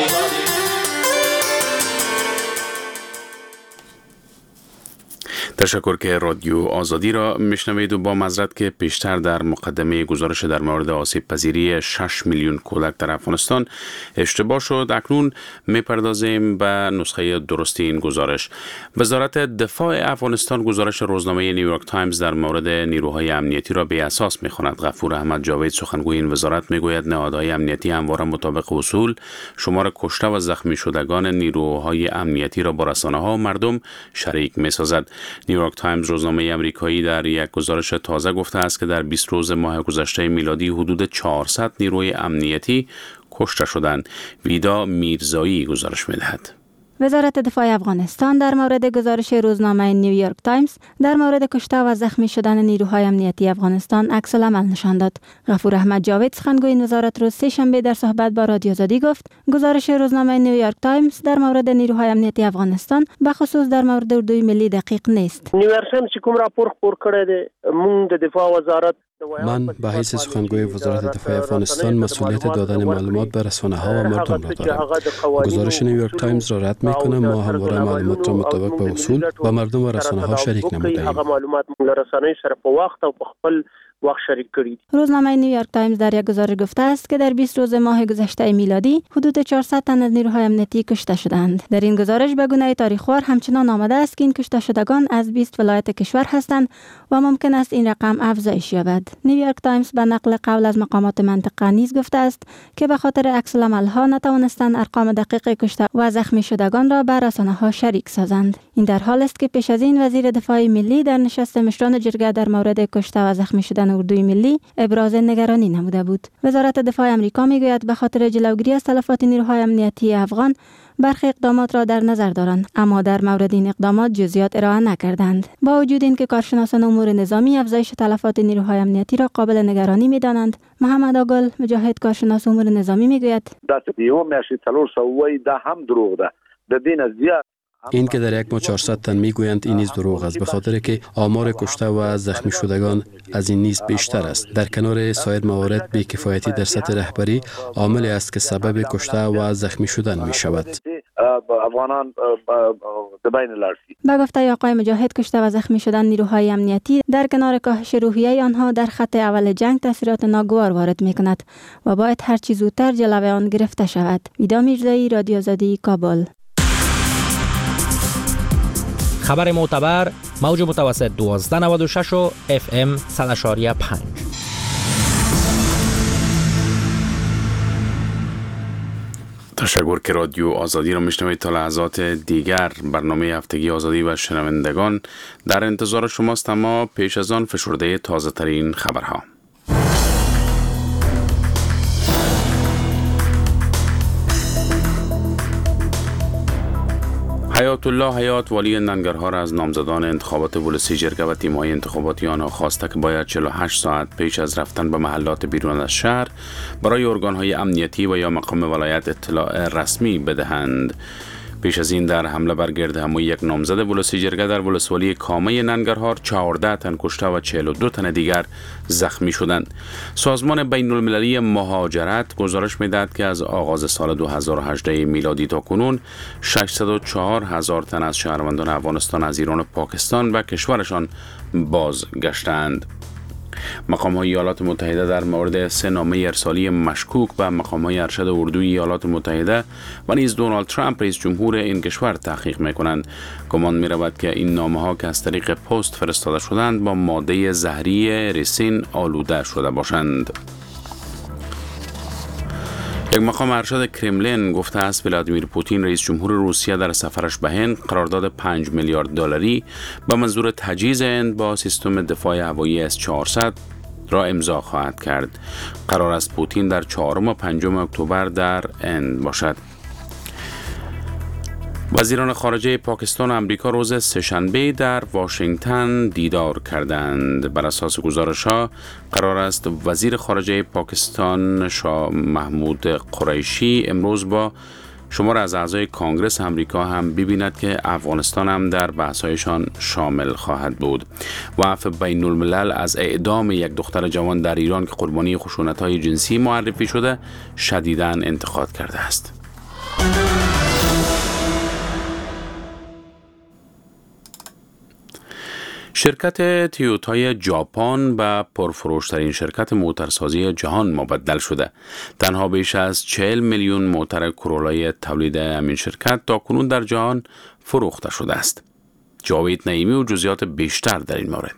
[SPEAKER 1] تشکر که رادیو آزادی را میشنوید و با معذرت که پیشتر در مقدمه گزارش در مورد آسیب پذیری 6 میلیون کودک در افغانستان اشتباه شد. اکنون میپردازیم به نسخه درستی این گزارش. وزارت دفاع افغانستان گزارش روزنامه نیویورک تایمز در مورد نیروهای امنیتی را بی اساس میخواند. غفور احمد جاوید سخنگوی این وزارت میگوید نهادهای امنیتی همواره مطابق اصول شمار کشته و زخمی شدگان نیروهای امنیتی را با رسانه‌ها و مردم شریک میسازد. نیویورک تایمز روزنامه آمریکایی در یک گزارش تازه گفته است که در 20 روز ماه گذشته میلادی حدود 400 نیروی امنیتی کشته شدند. ویدا میرزایی گزارش می‌دهد.
[SPEAKER 9] وزارت دفاع افغانستان در مورد گزارش روزنامه نیویورک تایمز در مورد کشته و زخمی شدن نیروهای امنیتی افغانستان عکس العمل نشان داد. غفور احمد جاوید سخنگوی این وزارت روز سه‌شنبه در صحبت با رادیو آزادی گفت گزارش روزنامه نیویورک تایمز در مورد نیروهای امنیتی افغانستان به خصوص در مورد اردوی ملی دقیق نیست.
[SPEAKER 18] نیویورک تایمز چې کوم راپور خپور کړی دی مونږ د دفاع وزارت
[SPEAKER 10] من به حیث سخنگوی وزارت دفاع افغانستان مسئولیت دادن معلومات به رسانه‌ها و مردم را دارم. گزارش نیویورک تایمز را رد می‌کنم. ما همواره معلومات را مطابق به اصول با مردم و رسانه‌ها شریک نموده‌ایم.
[SPEAKER 18] معلومات موږ رسانه‌ای سره په وخت او په خپل وقت شریک کړی.
[SPEAKER 9] روزنامه نیویورک تایمز در یک گزارش گفته است که در 20 روز ماه گذشته میلادی حدود 400 تن از نیروهای امنیتی کشته شدند. در این گزارش به گونه تاریخوار همچنان آمده است که این کشته شدگان از 20 ولایت کشور هستند و ممکن است این رقم افزایش یابد. نیویورک تایمز به نقل قول از مقامات منطقه نیز گفته است که به خاطر عکس العمل‌ها نتوانستند ارقام دقیق کشته و زخمی شدگان را بر رسانه‌ها شریک سازند. این در حال است که پیش از این وزیر دفاع ملی در نشست مشران جرگه در مورد کشته و زخمی شدن اردوی ملی ابراز نگرانی نموده بود. وزارت دفاع آمریکا میگوید به خاطر جلوگیری از تلفات نیروهای امنیتی افغان برخی اقدامات را در نظر دارند، اما در مورد این اقدامات جزئیات ارائه نکردند. با وجود اینکه کارشناسان امور نظامی افزایش تلفات نیروهای امنیتی را قابل نگرانی می‌دانند، محمد آگل مجاهد کارشناس امور نظامی میگوید
[SPEAKER 5] هم دروغ ده. د دین از
[SPEAKER 10] این که در یک ماه 400 تن میگویند این نیز دروغ است، به خاطر که آمار کشته و زخمی شدگان از این نیز بیشتر است. در کنار سایر موارد بی‌کفایتی در سطح رهبری عاملی است که سبب کشته و زخمی شدن می شود.
[SPEAKER 5] افغانان به بین لرزید.
[SPEAKER 9] به گفته آقای مجاهد، کشته و زخمی شدن نیروهای امنیتی در کنار کاهش روحیه آنها در خط اول جنگ تاثیرات ناگوار وارد می‌کند و باید هر چه زودتر جلوی آن گرفته شود. ویدا میرزایی، رادیو آزادی، کابل.
[SPEAKER 19] خبر معتبر، موج متوسط 1296 و FM 100.5.
[SPEAKER 1] تشکر که رادیو آزادی را میشنوید. تا لحظات دیگر برنامه هفتگی آزادی و شنوندگان در انتظار شماست، اما پیش از آن فشرده تازه ترین خبرها. حیات الله حیات والی ننگرهار از نامزدان انتخابات ولسی جرگه و تیم‌های انتخاباتی آنها خواسته که باید 48 ساعت پیش از رفتن به محلات بیرون از شهر برای ارگان‌های امنیتی و یا مقام ولایت اطلاع رسمی بدهند. پیش از این در حمله بر گردهمایی یک نامزد ولسی جرگه در ولسوالی کامه ننگرهار 14 تن کشته و 42 تن دیگر زخمی شدند. سازمان بین المللی مهاجرت گزارش می‌دهد که از آغاز سال 2018 میلادی تا کنون 604,000 تن از شهروندان افغانستان از ایران و پاکستان و کشورشان بازگشتند. مقام‌های ایالات متحده در مورد 3 نامه ارسالی مشکوک به مقام‌های ارشد اردوی ایالات متحده و نیز دونالد ترامپ رئیس جمهور این کشور تحقیق می‌کنند. گمان می‌رود که این نامه‌ها که از طریق پست فرستاده شدند با ماده زهری ریسین آلوده شده باشند. یک مقام ارشد کرملین گفته است ولادیمیر پوتین رئیس جمهور روسیه در سفرش به هند قرارداد 5 میلیارد دلاری به منظور تجهیز هند با سیستم دفاع هوایی S-400 را امضا خواهد کرد. قرار است پوتین در 4 و 5 اکتبر در هند باشد. وزیران خارجه پاکستان و امریکا روز سه‌شنبه در واشنگتن دیدار کردند. بر اساس گزارش‌ها قرار است وزیر خارجه پاکستان شاه محمود قریشی امروز با شمار از اعضای کانگرس امریکا هم ببیند که افغانستان هم در بحث‌هایشان شامل خواهد بود. وقف بین الملل از اعدام یک دختر جوان در ایران که قربانی خشونت‌های جنسی معرفی شده شدیداً انتقاد کرده است. شرکت تویوتای ژاپن به پرفروشترین شرکت موتورسازی جهان مبدل شده. تنها بیش از 40 میلیون موتور کرولای تولید همین شرکت تا کنون در جهان فروخته شده است. جاوید نعیمی و جزئیات بیشتر در این مورد.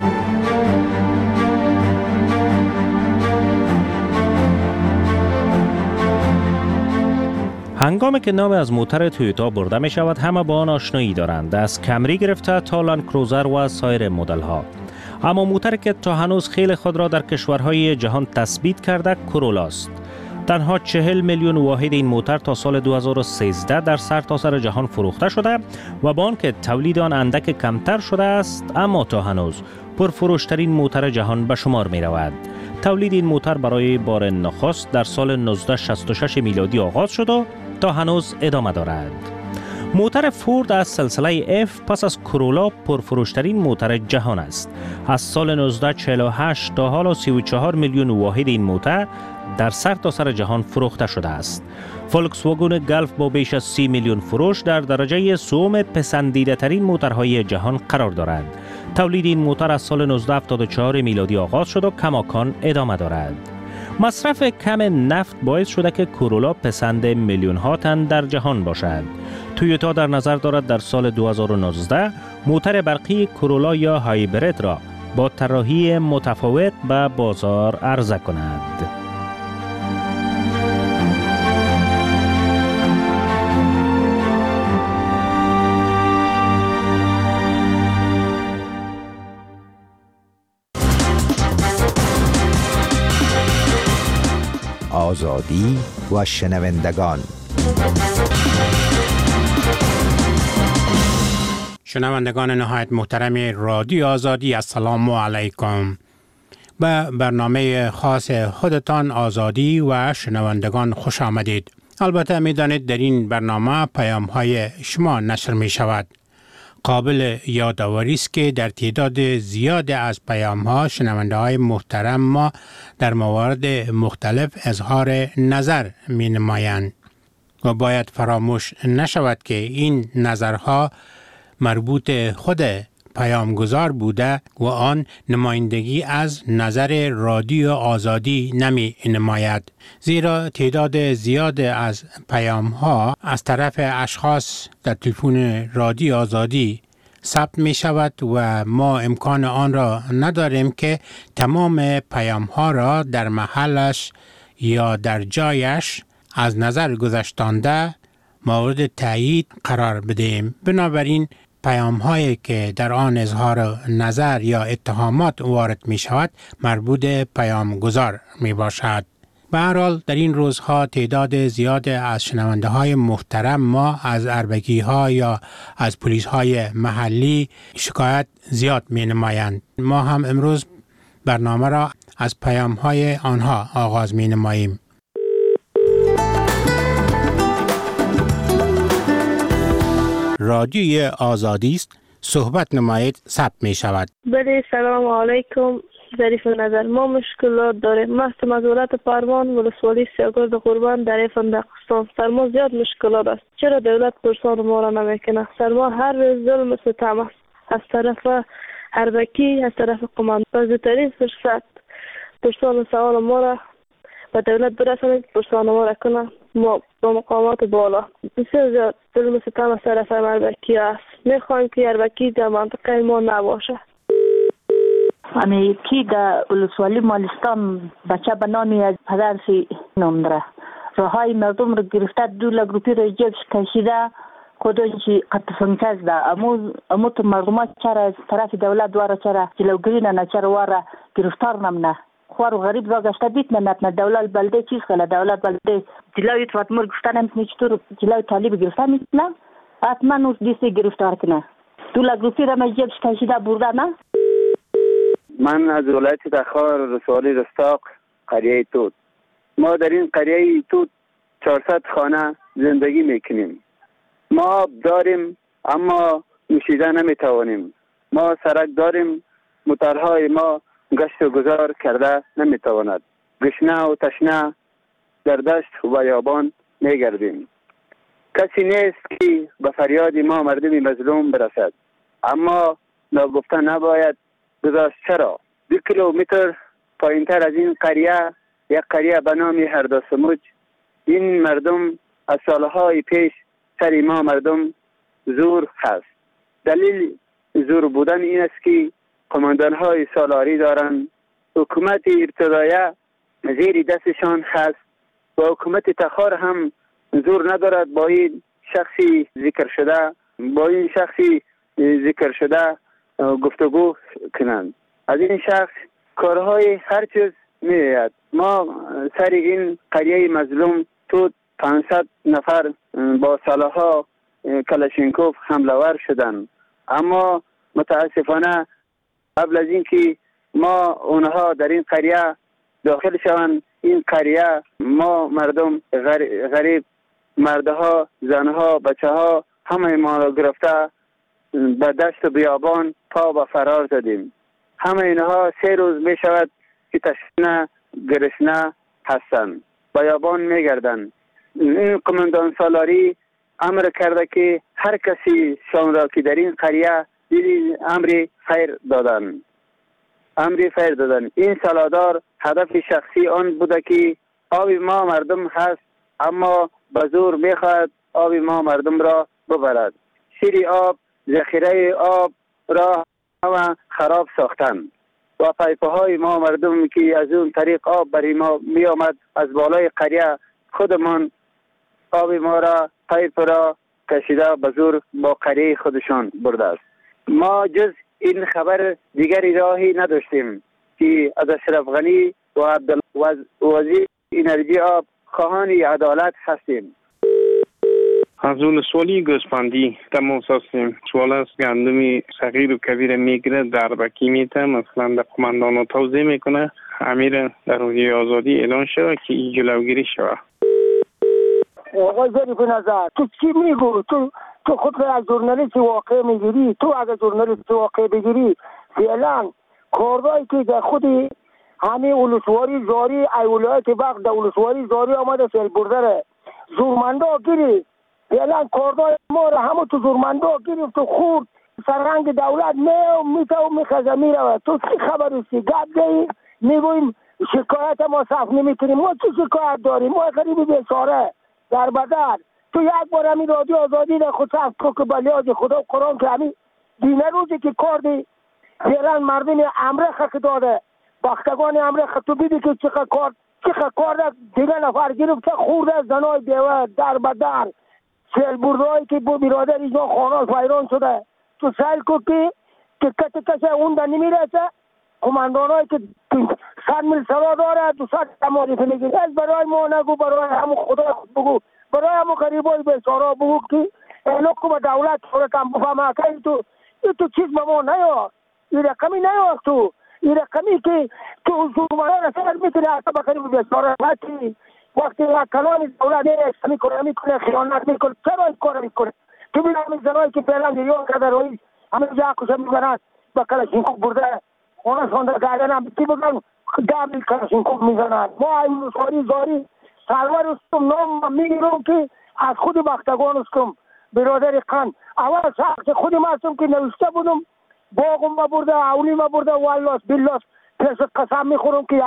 [SPEAKER 4] هنگامی که نام از موتور تویوتا برده می شود همه با آن آشنایی دارند، از کمری گرفته تا لند کروزر و سایر مدل ها. اما موتوری که تا هنوز خیلی خود را در کشورهای جهان تثبیت کرده کرولاست. تنها 40 میلیون واحد این موتور تا سال 2013 در سرتاسر جهان فروخته شده و با آنکه تولید آن اندک کمتر شده است، اما تا هنوز پرفروشترین موتور جهان به شمار می رود. تولید این موتور برای بار نخست در سال 1966 میلادی آغاز شد و تا هنوز ادامه دارد. موتور فورد از سلسله F پس از کرولا پرفروشترین موتور جهان است. از سال 1948 تا حالا 34 میلیون واحد این موتور در سرتاسر جهان فروخته شده است. فولکس واگن گلف با بیش از 30 میلیون فروش در درجه سوم پسندیده ترین موتورهای جهان قرار دارد. تولید این موتور از سال 1974 میلادی آغاز شد و کماکان ادامه دارد. مصرف کم نفت باعث شده که کرولا پسند میلیون ها تن در جهان باشد. تویوتا در نظر دارد در سال 2019 موتور برقی کرولا یا هایبرید را با طراحی متفاوت به بازار عرضه کند.
[SPEAKER 20] آزادی و شنوندگان.
[SPEAKER 21] شنوندگان نهایت محترم رادیو آزادی، السلام علیکم. به برنامه خاص خودتان آزادی و شنوندگان خوش آمدید. البته می دانید در این برنامه پیام های شما نشر می شود. قابل یادآوری است که در تعداد زیاد از پیام‌ها شنونده های محترم ما در موارد مختلف اظهار نظر می‌نمایند. و باید فراموش نشود که این نظرها مربوط خود پیامگذار بوده و آن نمایندگی از نظر رادیو آزادی نمی نماید، زیرا تعداد زیاد از پیام‌ها از طرف اشخاص در تلفن رادیو آزادی ثبت می شود و ما امکان آن را نداریم که تمام پیام‌ها را در محلش یا در جایش از نظر گذشتانده مورد تایید قرار بدهیم. بنابراین پیام‌هایی که در آن اظهار نظر یا اتهامات وارد می شود مربوط پیامگذار می باشد. به هر حال در این روزها تعداد زیاد از شنونده های محترم ما از اربگی ها یا از پلیس های محلی شکایت زیاد می نمایند. ما هم امروز برنامه را از پیام های آنها آغاز می نماییم. رادیوی آزادی است، صحبت نمایید، ثبت می شود.
[SPEAKER 2] بله، سلام علیکم. ظریف نظر، ما مشکلات داریم. مست مزولت پروان ولسوالی سیاگرد قربان در فندقستان. سرما زیاد مشکلات است. چرا دولت پرسان ما را نمیکنه؟ سرما هر روز ظلم ستم است، از طرف اربکی، از طرف قماند. بزرگترین فرصت پرسان سوال ما را به دولت برسانید، پرسان ما را کنه. ما با مقامات بالا بسیار زیاد ظلم ستم از طرف اربکی است. میخوایم که اربکی در منطقه ما نباشه.
[SPEAKER 22] امی کی در ولسوالی مالستان بچه بنامی از پدرسی نام داره. راهای مردم رو گرفته، دولا گروپی رو جبش کشیده، خودشی قطع فنکز ده. امو تو مردمات چرا از طرف دولت دواره چرا جلوگری نه چرا واره گرفتار نمونه. خوار و غریب را گشته بیت نمتنه. دولت بلده چیز خیلی دولت بلده جلوی تواتمور گفتن نمیتونه چطور جلوی طالب گرفتن میتونه. حتما نوز دیسی گرفتار کنه. دولا گروپی رو جبش کشیده برده نه.
[SPEAKER 23] من از ولایت تخار رسوالی رستاق قریه توت. ما در این قریه توت 400 خانه زندگی میکنیم. ما آب داریم اما نوشیده نمیتوانیم. ما سرک داریم، موترهای ما گشت و گذار کرده نمیتواند. گشنه و تشنه در دشت و بیابان میگردیم. کسی نیست که به فریاد ما مردم مظلوم برسد، اما ناگفته نباید گذاشت. چرا 2 کیلومتر پایینتر از این قریه یک قریه به نام هرداسموج، این مردم از سالهای پیش سر ما مردم زور هست. دلیل زور بودن این است که قماندان های سالاری دارند. حکومت ابتدایه زیر دستشان هست و حکومت تخار هم زور ندارد با این شخصی ذکر شده گفتگو کنند. از این شخص کارهای هر چیز می‌آید. ما سر این قریه مظلوم تو 500 نفر با سلاح‌ها کلاشینکوف حمله ور شدند، اما متاسفانه قبل از اینکه ما اونها در این قریه داخل شوند، این قریه ما مردم غریب، مردها، زنها، بچه‌ها همه ما را گرفته به دشت و بیابان پا به فرار دادیم. همه اینها 3 روز می شود که تشنه گرسنه هستند، بیابان می گردند. این قماندان سالاری امر کرده که هر کسی شان را که در این قریه دیدی امر خیر دادن. این سالادار هدف شخصی آن بوده که آب ما مردم هست، اما به زور می خواهد آب ما مردم را ببرد. شیر آب، ذخیره آب را همه خراب ساختن و پایپه های ما مردم که از اون طریق آب برای ما می آمد از بالای قریه خودمان آب ما را پایپ را کشیده به زور با قریه خودشان برده است. ما جز این خبر دیگری راهی نداشتیم که از اشرف غنی و عبدالله وزیر انرژی آب خواهان عدالت هستیم.
[SPEAKER 24] از ولسوالی گوسپندی تمام هستیم. سوال است گندمی صغیر و کبیر میگیره در بکی میته، مثلا در قماندان توضیح میکنه امیر در روزی آزادی اعلان شده که این جلوگیری شده.
[SPEAKER 25] آقای ظریف نظر، تو چی میگو؟ تو خود را از ژورنالیست واقع میگیری؟ تو اگر ژورنالیست واقع بگیری فعلا کارهایی که در خود همه ولسوالی زاری ولایت بخت در ولسوالی زاری آمده فعل برده زورمندا گیری فعلا کاردای ما را همه تو زورمندا گیری تو خورد سرهنگ دولت میته و میخزه میره. تو چی خبریستی گپ دی میگویم شکایت ما صف نمیکنیم. ما چی شکایت داریم؟ ما غریب بیچاره در بدر. تو یک بار همین رادیو آزادی را خود صف تو که بلیاج خدا قرآن که همین دینه روزی که کار دی فعلا مردم امره خک داده بختگان امره خک. تو بیدی که چقدر کار دیگه نفر گرفته خورده زنای بیوه در بدر سیل بردهایی که با برادر ایجا خانه فیران شده. تو سیل کو که کسی اون در نمیرسه کماندان هایی که 100 میل سوا داره 200 تماریف میگیره. از برای ما نگو برای همون خدا خود بگو برای همون قریبای بیچاره بگو که اینا که به دولت خودتم بفهمه که تو چیز به ما نیاد این رقمی نیاد. تو این رقمی که تو زورمنان اثر میکنه اصلا به قریب بیچاره وقتی یک کلانی دولت میکنه خیانت میکنه چرا این کار میکنه؟ تو بینه همین زنایی که فعلا دیریان کرده رئیس همین جا کشه میبرند با کلاشینکوف برده خونه سانده گردن هم تی بگن دابل کلاشینکوف میزنند. ما این زاری سالور استم نام میگیرم که از خود بختگان استم برادر قند اول شخص خودی ما استم که نوشته بودم باغم ما برده اولی ما برده والله بالله پس قسم میخورم که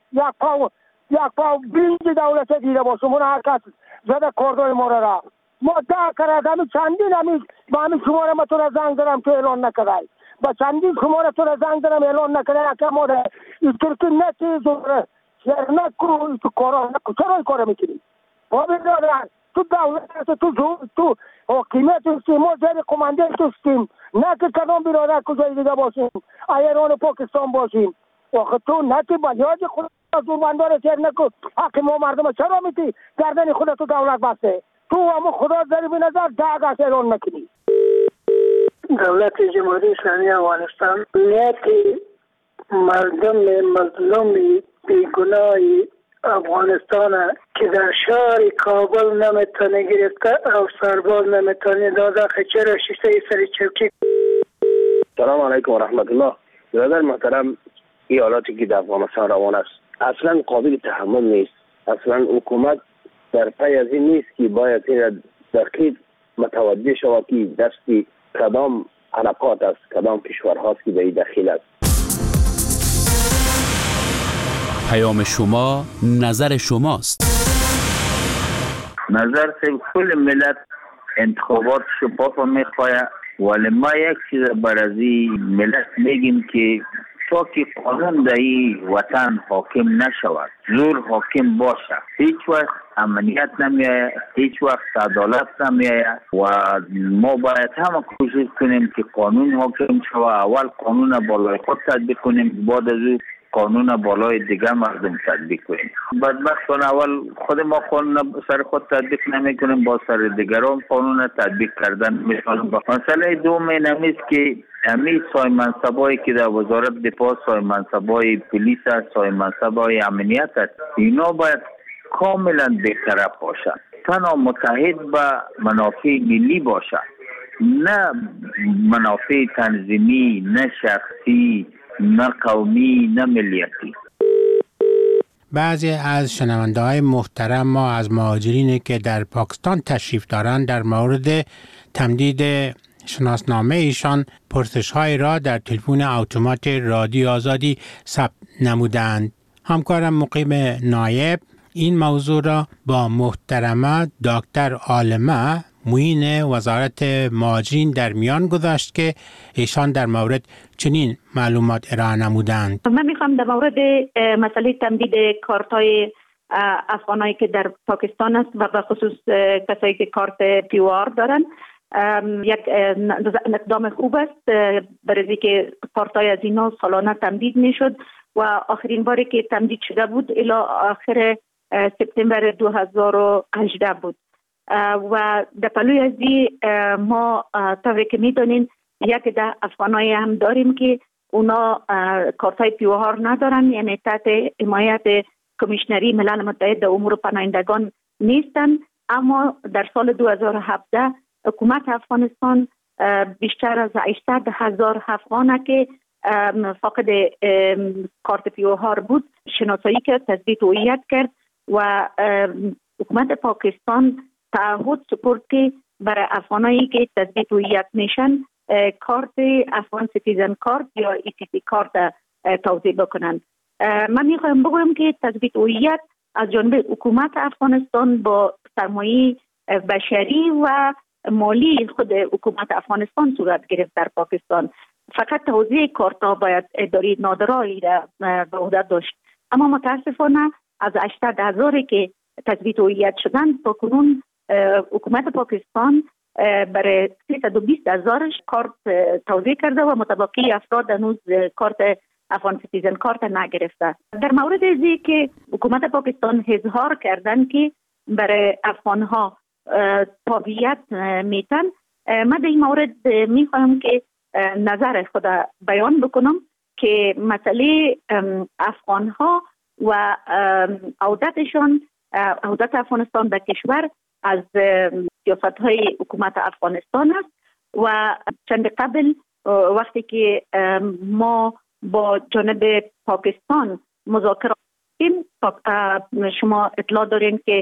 [SPEAKER 25] یک پاو برنج دولت دیده باشم اون هر کس زده کاردای ما را ما دا کرد همین چندین با همین شماره ما تو را زنگ دارم تو اعلان نکرده با چندین شماره تو را زنگ دارم اعلان نکرده که ما را این ترکی نتیز شهر نکرو تو کارا نکرو چرا این کارا میکنی؟ با بیدارن تو دولت تو حاکمیت استیم ما زیر کماندنت استیم نه که کدام برادر کجای دیگه باشیم ایران و پاکستان باشیم. آخه تو نه که بلیاج خود زورمندار سر نکن حق ما مردم چرا میتی گردن خودت تو دولت بسته تو همون خدا داری به نظر داغ اعلان نکنی. دولت جمهوری اسلامی افغانستان نیت مردم مظلوم بیگناه افغانستان که در شهر کابل نمیتونه گرفته او سرباز نمیتونه داده چرا شیشه سر چوکی.
[SPEAKER 23] سلام علیکم و رحمت الله. برادر محترم این حالاتی که در افغانستان روان است اصلا قابل تحمل نیست. اصلا حکومت در پی از این نیست که باید این دقیق متوجه شود که دستی کدام حلقات است کدام کشورهاست که به این دخیل است.
[SPEAKER 1] پیام شما نظر شماست.
[SPEAKER 3] نظر کل ملت انتخابات شفاف میخواهد ولی ما یک چیز برازی ملت میگیم که تا که قانون در این وطن حاکم نشود زور حاکم باشه هیچ وقت امنیت نمیآید هیچ وقت عدالت نمیآید و ما باید همه کوشش کنیم که قانون حاکم شود. اول قانون بالای خود تطبیق کنیم بعد از او قانون بالای دیگه مردم تطبیق کنیم. بدبختانه اول خود ما قانون سر خود تطبیق نمی کنیم با سر دیگران قانون تطبیق کردن می‌کنیم. مسئله دوم این است که همین سای منصبایی که در وزارت دفاع سای منصبای پلیس است سای منصبای امنیت است اینا باید کاملا بی‌طرف باشند تنها متحد به منافع ملی باشند نه منافع تنظیمی نه شخصی نه قومی نه ملیتی.
[SPEAKER 21] بعضی از شنونده‌های محترم ما از مهاجرینی که در پاکستان تشریف دارند در مورد تمدید شناسنامه ایشان پرسش‌های را در تلفن اتومات رادیو آزادی ثبت نمودند. همکارم مقیم نایب این موضوع را با محترمه دکتر عالمه معین وزارت مهاجرین در میان گذاشت که ایشان در مورد چنین معلومات ارائه نمودند.
[SPEAKER 8] من میخوام در مورد مسئله تمدید کارت‌های افغانایی که در پاکستان است و به خصوص کسایی که کارت پی او آر دارن یک اقدام خوب است برای که کارت‌های از اینا سالانه تمدید میشد و آخرین باری که تمدید شده بود الی آخر سپتامبر 2018 بود و در پلوی از ما طوری که میدونین یک ده افغانایی هم داریم که اونا کارتای پی او آر ندارن یعنی تحت حمایت کمیشنری ملل متحد امور پناهندگان نیستن اما در سال 2017 حکومت افغانستان بیشتر از 800,000 افغان که فاقد کارت پی او آر بود شناسایی کرد تثبیت هویت کرد و حکومت پاکستان تعهد سپرد که برای افغانایی که تثبیت هویت میشن کارت افغان سیتیزن کارت یا ETC کارت توزیع بکنند. من میخوایم بگویم که تثبیت هویت از جانب حکومت افغانستان با سرمایه بشری و مالی خود حکومت افغانستان صورت گرفت در پاکستان. فقط توزیع کارت ها باید اداره نادرایی را به عهده داشت. اما متاسفانه از 80,000 که تثبیت هویت شدند تا کنون حکومت پاکستان برای 320,000 کارت توزیع کرده و متبقی افراد هنوز کارت افغان سیتیزن کارت نگرفته. در مورد ازی که حکومت پاکستان اظهار کردن که برای افغان ها تابعیت میتن، من در این مورد میخوایم که نظر خود بیان بکنم که مسئله افغان ها و عودتشان عودت افغانستان به کشور از سیاست های حکومت افغانستان است و چند قبل وقتی که ما با جانب پاکستان مذاکرات کردیم، شما اطلاع دارین که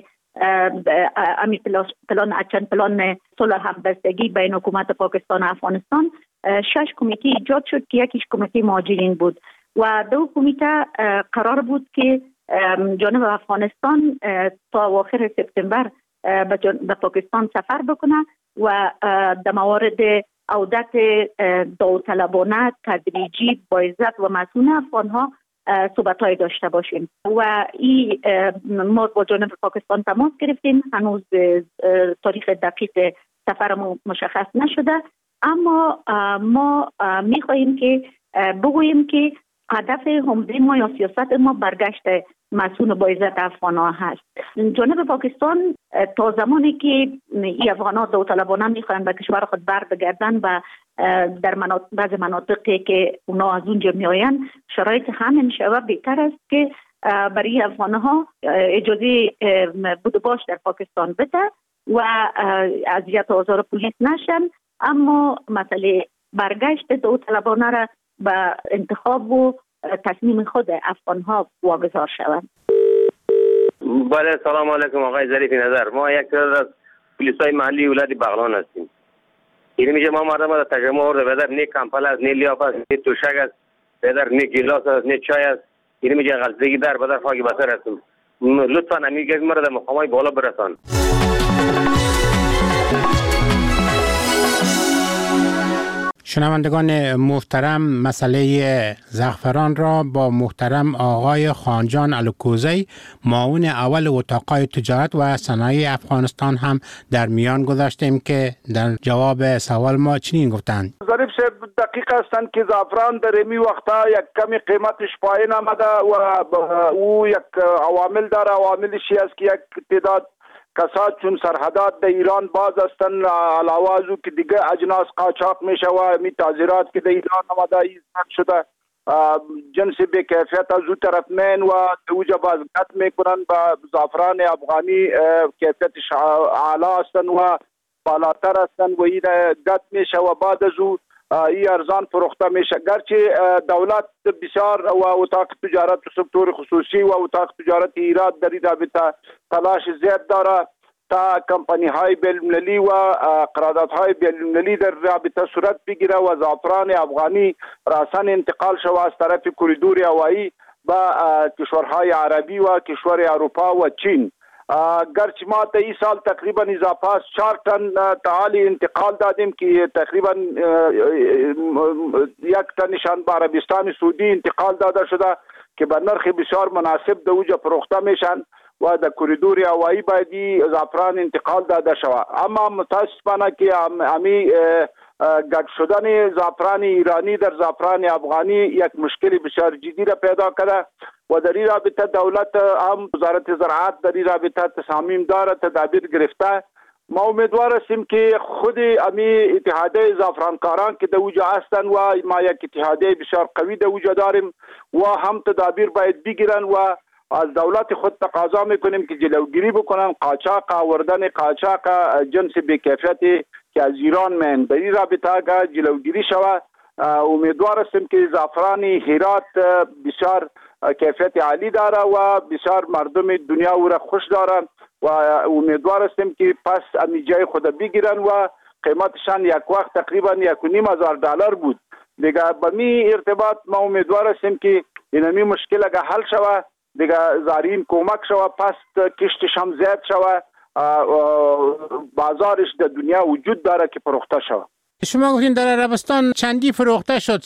[SPEAKER 8] امی پلان صلح همبستگی بین حکومت پاکستان و افغانستان 6 کمیته ایجاد شد که یکیش کمیته مهاجرین بود و 2 کمیته قرار بود که جانب افغانستان تا اواخر سپتامبر به پاکستان سفر بکنه و در موارد عودت داوطلبانه تدریجی با عزت و مسئول افغانها صحبت‌های داشته باشیم و این ما با جانب پاکستان تماس گرفتیم. هنوز تاریخ دقیق سفرمون مشخص نشده، اما ما می‌خواهیم که بگوییم که هدف عمده ما یا سیاست ما برگشت مسئول با عزت افغان‌ها هست. جانب پاکستان تا زمانی که این افغان‌ها داوطلبانه می‌خواهند به کشور خود بگردن و در بعض مناطقی که اونا از اونجا میآیند شرایط همین شوه بهتر است که برای افغان‌ها اجازه بود و باش در پاکستان بده و اذیت و آزار پلیس نشن، اما مسئله برگشت داوطلبانه را به انتخاب و تصمیم خود افغان‌ها واگذار شوند.
[SPEAKER 6] بله، سلام علیکم آقای ظریف نظر. ما یک تعداد از پلیسای محلی ولایت بغلان هستیم. این میشه ما مردم را تجمع آورده، بدر نه کمپل است، نه لیاف است، نه توشک است، بدر نه گیلاس است، نه چای است. این میشه غلطگی در بدر خاک بسر هستیم. لطفا امیگه مرا در مقامای بالا برسان.
[SPEAKER 21] شنوندگان محترم، مسئله زعفران را با محترم آقای خانجان الکوزی معاون اول اتاقای تجارت و صنایع افغانستان هم در میان گذاشتیم که در جواب سوال ما چنین گفتند.
[SPEAKER 11] ظریف صاحب دقیق هستند که زعفران در این وقتا یک کمی قیمتش پایین آمده و او یک عوامل داره. عواملش است که یک تعداد کسات چون سرحدات در ایران باز هستند، علاوه از او که دیگه اجناس قاچاق میشه و می تاجرات که در ایران آمده ایجاد شده جنس بی کیفیت از او طرف مین و اوجا بازگشت میکنن با زعفران افغانی کیفیتش اعلی هستند و بالاتر هستند و این گت میشه و بعد از او این ارزان فروخته میشه. گرچه دولت بسیار و اتاق تجارت و سکتور خصوصی و اتاق تجارت ایراد در این رابطه تلاش زیاد داره تا کمپانی های بین‌المللی و قرارداد های بین‌المللی در رابطه صورت بگیره و زعفران افغانی راسن انتقال شود از طرف کوریدور هوایی به کشورهای عربی و کشور اروپا و چین. گرچه ما تا این سال تقریبا اضافه 4 تن تعالی انتقال دادیم که تقریبا 1 تنشان به عربستان سعودی انتقال داده شده که به نرخ بسیار مناسب در اوجا فروخته میشن و در کوریدور هوایی باید زعفران انتقال داده شود. اما متاسفانه که امی گډ شدن زعفران ایرانی در زعفران افغانی یک مشکل بسیار جدی را پیدا کرده و در این رابطه دولت هم وزارت زراعت در این رابطه تصامیم داره، تدابیر گرفته. ما امیدوار هستیم که خود امی اتحادیه زعفرانکاران که در اوجا هستند و ما یک اتحادیه بسیار قوی در اوجا داریم و هم تدابیر باید بگیرن و از دولت خود تقاضا میکنیم که جلوگیری بکنن قاچاق آوردن قاچاق جنس بی کیفیتی که از ایران من در این رابطه جلوگیری شود. امیدوار هستیم که زعفران هرات بسیار کیفیت عالی داره و بسیار مردم دنیا او را خوش دارن و امیدوار هستیم که پس امی جای خود بگیرن و قیمتشان یک وقت تقریبا $1,500 بود. دیگه به می ارتباط ما امیدوار هستیم که اینمی مشکل اگه حل شوه، دیگه زارین کمک شوه، پس کشتش هم زیاد شوه، بازارش در دنیا وجود داره که فروخته شوه.
[SPEAKER 21] شما گفتین در عربستان چندی فروخته شد؟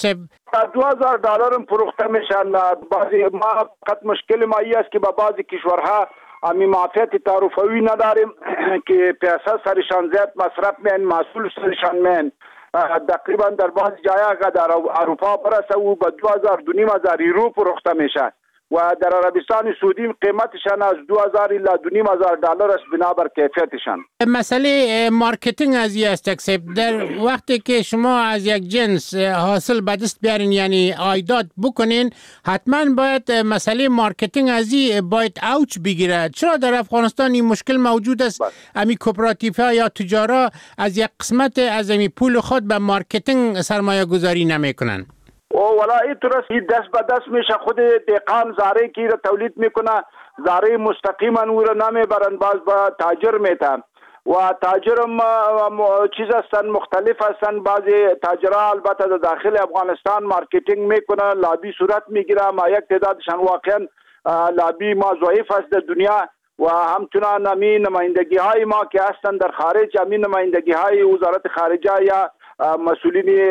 [SPEAKER 11] $2,000 هم فروخته میشن. بعضی ما فقط مشکل ما ای است که با بعضی کشورها امی معافیت تعرفوی نداریم که پیسه سرشان زیاد مصرف مین، محصول سرشان مین. تقریبا در بعض جای در اروپا برسه و به $2,000-2,500 یورو فروخته میشه و در عربستان سعودی قیمتشان از $2,000 الی $2,500 است بنابر کیفیتشان.
[SPEAKER 21] مسئله مارکتینگ از این است در وقتی که شما از یک جنس حاصل به دست بیارین یعنی عایدات بکنین، حتما باید مسئله مارکتینگ از این باید اوج بگیره. چرا در افغانستان این مشکل موجود است؟ امی کوپراتیف‌ها یا تجارا از یک قسمت از امی پول خود به مارکتینگ سرمایه گذاری نمیکنن؟
[SPEAKER 11] ولا اینطور است دست به دست میشه. خود دهقان زاره کی را تولید میکنه، زاره مستقیما او را نمیبرن، باز با تاجر میتن و تاجرم چیز هستن مختلف هستن. بعضی تاجرها البته در داخل افغانستان مارکتینگ میکنه، لابی صورت میگیره، ما یک تعدادشان واقعا لابی ما ضعیف است در دنیا و همچنان امی نمایندگی های ما که هستن در خارج، امی نمایندگی های وزارت خارجه یا مسئولین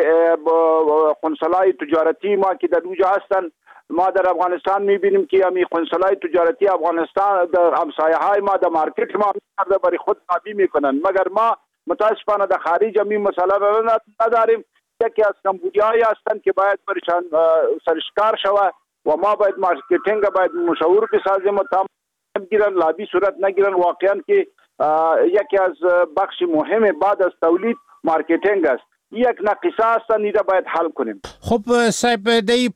[SPEAKER 11] قنصلای تجارتی ما که در اونجا هستن، ما در افغانستان میبینیم که امی قنصلای تجارتی افغانستان در همسایه های ما در مارکت ما برای خود تابع میکنن، مگر ما متاسفانه در خارج امی مسئله را نداریم. یکی از کمبودیایی هستن که باید برشان سرشکار شوه و ما باید مارکتینگ باید مشاور بسازیم و تام گیرن، لابی صورت نگیرن. واقعا که یکی از بخش مهم بعد از تولید مارکتینگ است. یک نقصه است نیده باید حل کنیم.
[SPEAKER 21] خب صاحب دی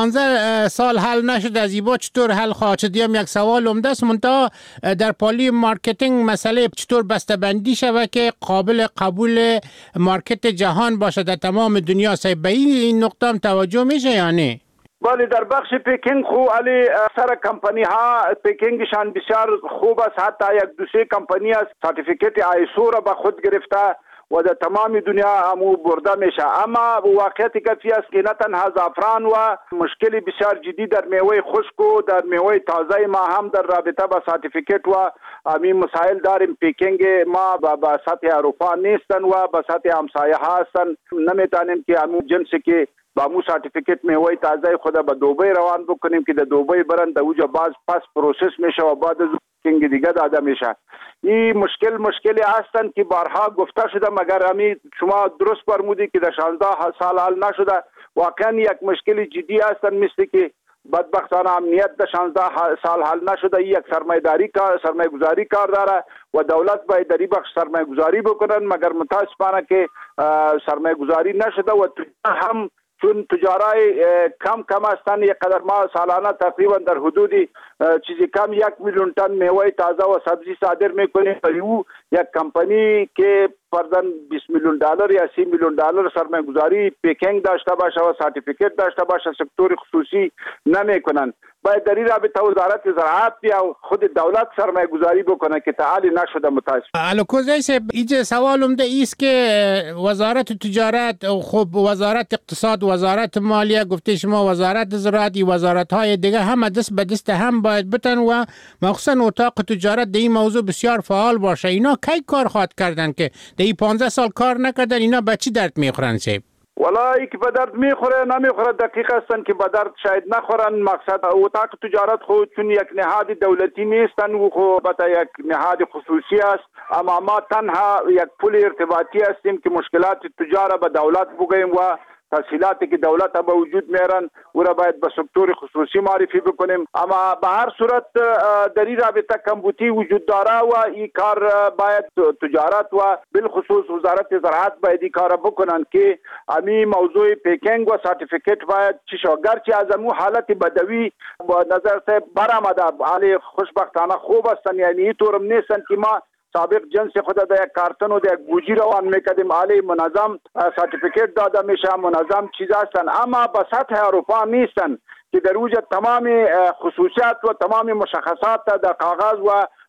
[SPEAKER 21] 15 سال حل نشد از ایبا چطور حل خواهد شد؟ یک سوال عمده است منتها در پالی مارکتینگ مسئله چطور بسته‌بندی شود که قابل قبول مارکت جهان باشد در تمام دنیا؟ صاحب به این نقطه هم توجه میشه یا نه؟
[SPEAKER 11] بله در بخش پیکینگ خو علی سر کمپانی ها پیکینگشان بسیار خوب است، حتی یک دو سه کمپانی است سرتیفیکیت آیسو را به خود گرفته و در تمام دنیا امو برده میشه. اما واقعیت کافی است که نه تنها زعفران و مشکلی بسیار جدی در میوه خشک و در میوه تازه ما هم در رابطه با سرتیفیکیت و امی مسائل داریم. پیکینگ ما با سطح اروپا نیستن و با سطح همسایه ها هستن. نمیتونیم که امو جنسی که با مو سرتیفیکیت میوه تازه خود به دبی روان بکنیم که در دبی برن در اوجا باز پس پروسس میشه و بعد از پیکینگ دیگه داده میشه. این مشکلی هستند که بارها گفته شده، مگر امی شما درست فرمودی که در 16 سال حل نشده. واقعا یک مشکل جدی هستند، مثل که بدبختانه امنیت در 16 سال حل نشده. یک سرمایه گذاری کار داره و دولت باید در این بخش سرمایه گذاری بکنن، مگر متاسفانه که سرمایه گذاری نشده و هم چون تجارای کم هستند. یک قدر ما سالانه تقریبا در حدود چیزی کم 1 میلیون تن میوه تازه و سبزی صادر میکنیم. او یک کمپانی که فرضاً $20 میلیون یا $30 میلیون سرمایه گذاری پیکینگ داشته باشه و سرتیفیکیت داشته باشه، سکتور خصوصی نمیکنن. باید در این رابطه وزارت زراعت یا خود دولت سرمایه گذاری بکنه که تعالی نشده. متاسف
[SPEAKER 21] الکوزی صاحب اینجا سوالم ده ایست که وزارت تجارت، خب وزارت اقتصاد، وزارت مالیه، گفته شما وزارت زراعت، وزارت های دیگه هم دست به دست هم باید بتن و مخصوصا اتاق تجارت در این موضوع بسیار فعال باشه. اینا کی کار خواهد کردن که در 15 سال کار نکردن؟ اینا به چی درد میخورن صاحب؟
[SPEAKER 11] والا ای که به درد میخوره نمیخوره دقیق هستن که به درد شاید نخورن. مقصد اتاق تجارت خود چون یک نهاد دولتی نیستن و خود یک نهاد خصوصی است، اما ما تنها یک پل ارتباطی هستیم که مشکلات تجارت به دولت بگوییم و تسهیلاتی که دولت به وجود میارن او را باید به سکتور خصوصی معرفی بکنیم. اما به هر صورت در این رابطه کمبودی وجود داره و این کار باید تجارت و بالخصوص وزارت زراعت باید این کار بکنن که امی موضوع پیکینگ و سرتیفیکیت باید چی شو. گرچه از امو حالت بدوی با نظر سے برآمده، علی خوشبختانه خوب هستن، یعنی اینطورم نیستن که ما سابق جنس خود در یک کارتون و در یک بوجی روان میکردیم. علی منظم سرتیفیکیت داده میشه، منظم چیز هستن، اما به سطح اروپا نیستن که در اوج تمام خصوصیات و تمام مشخصات در کاغذ و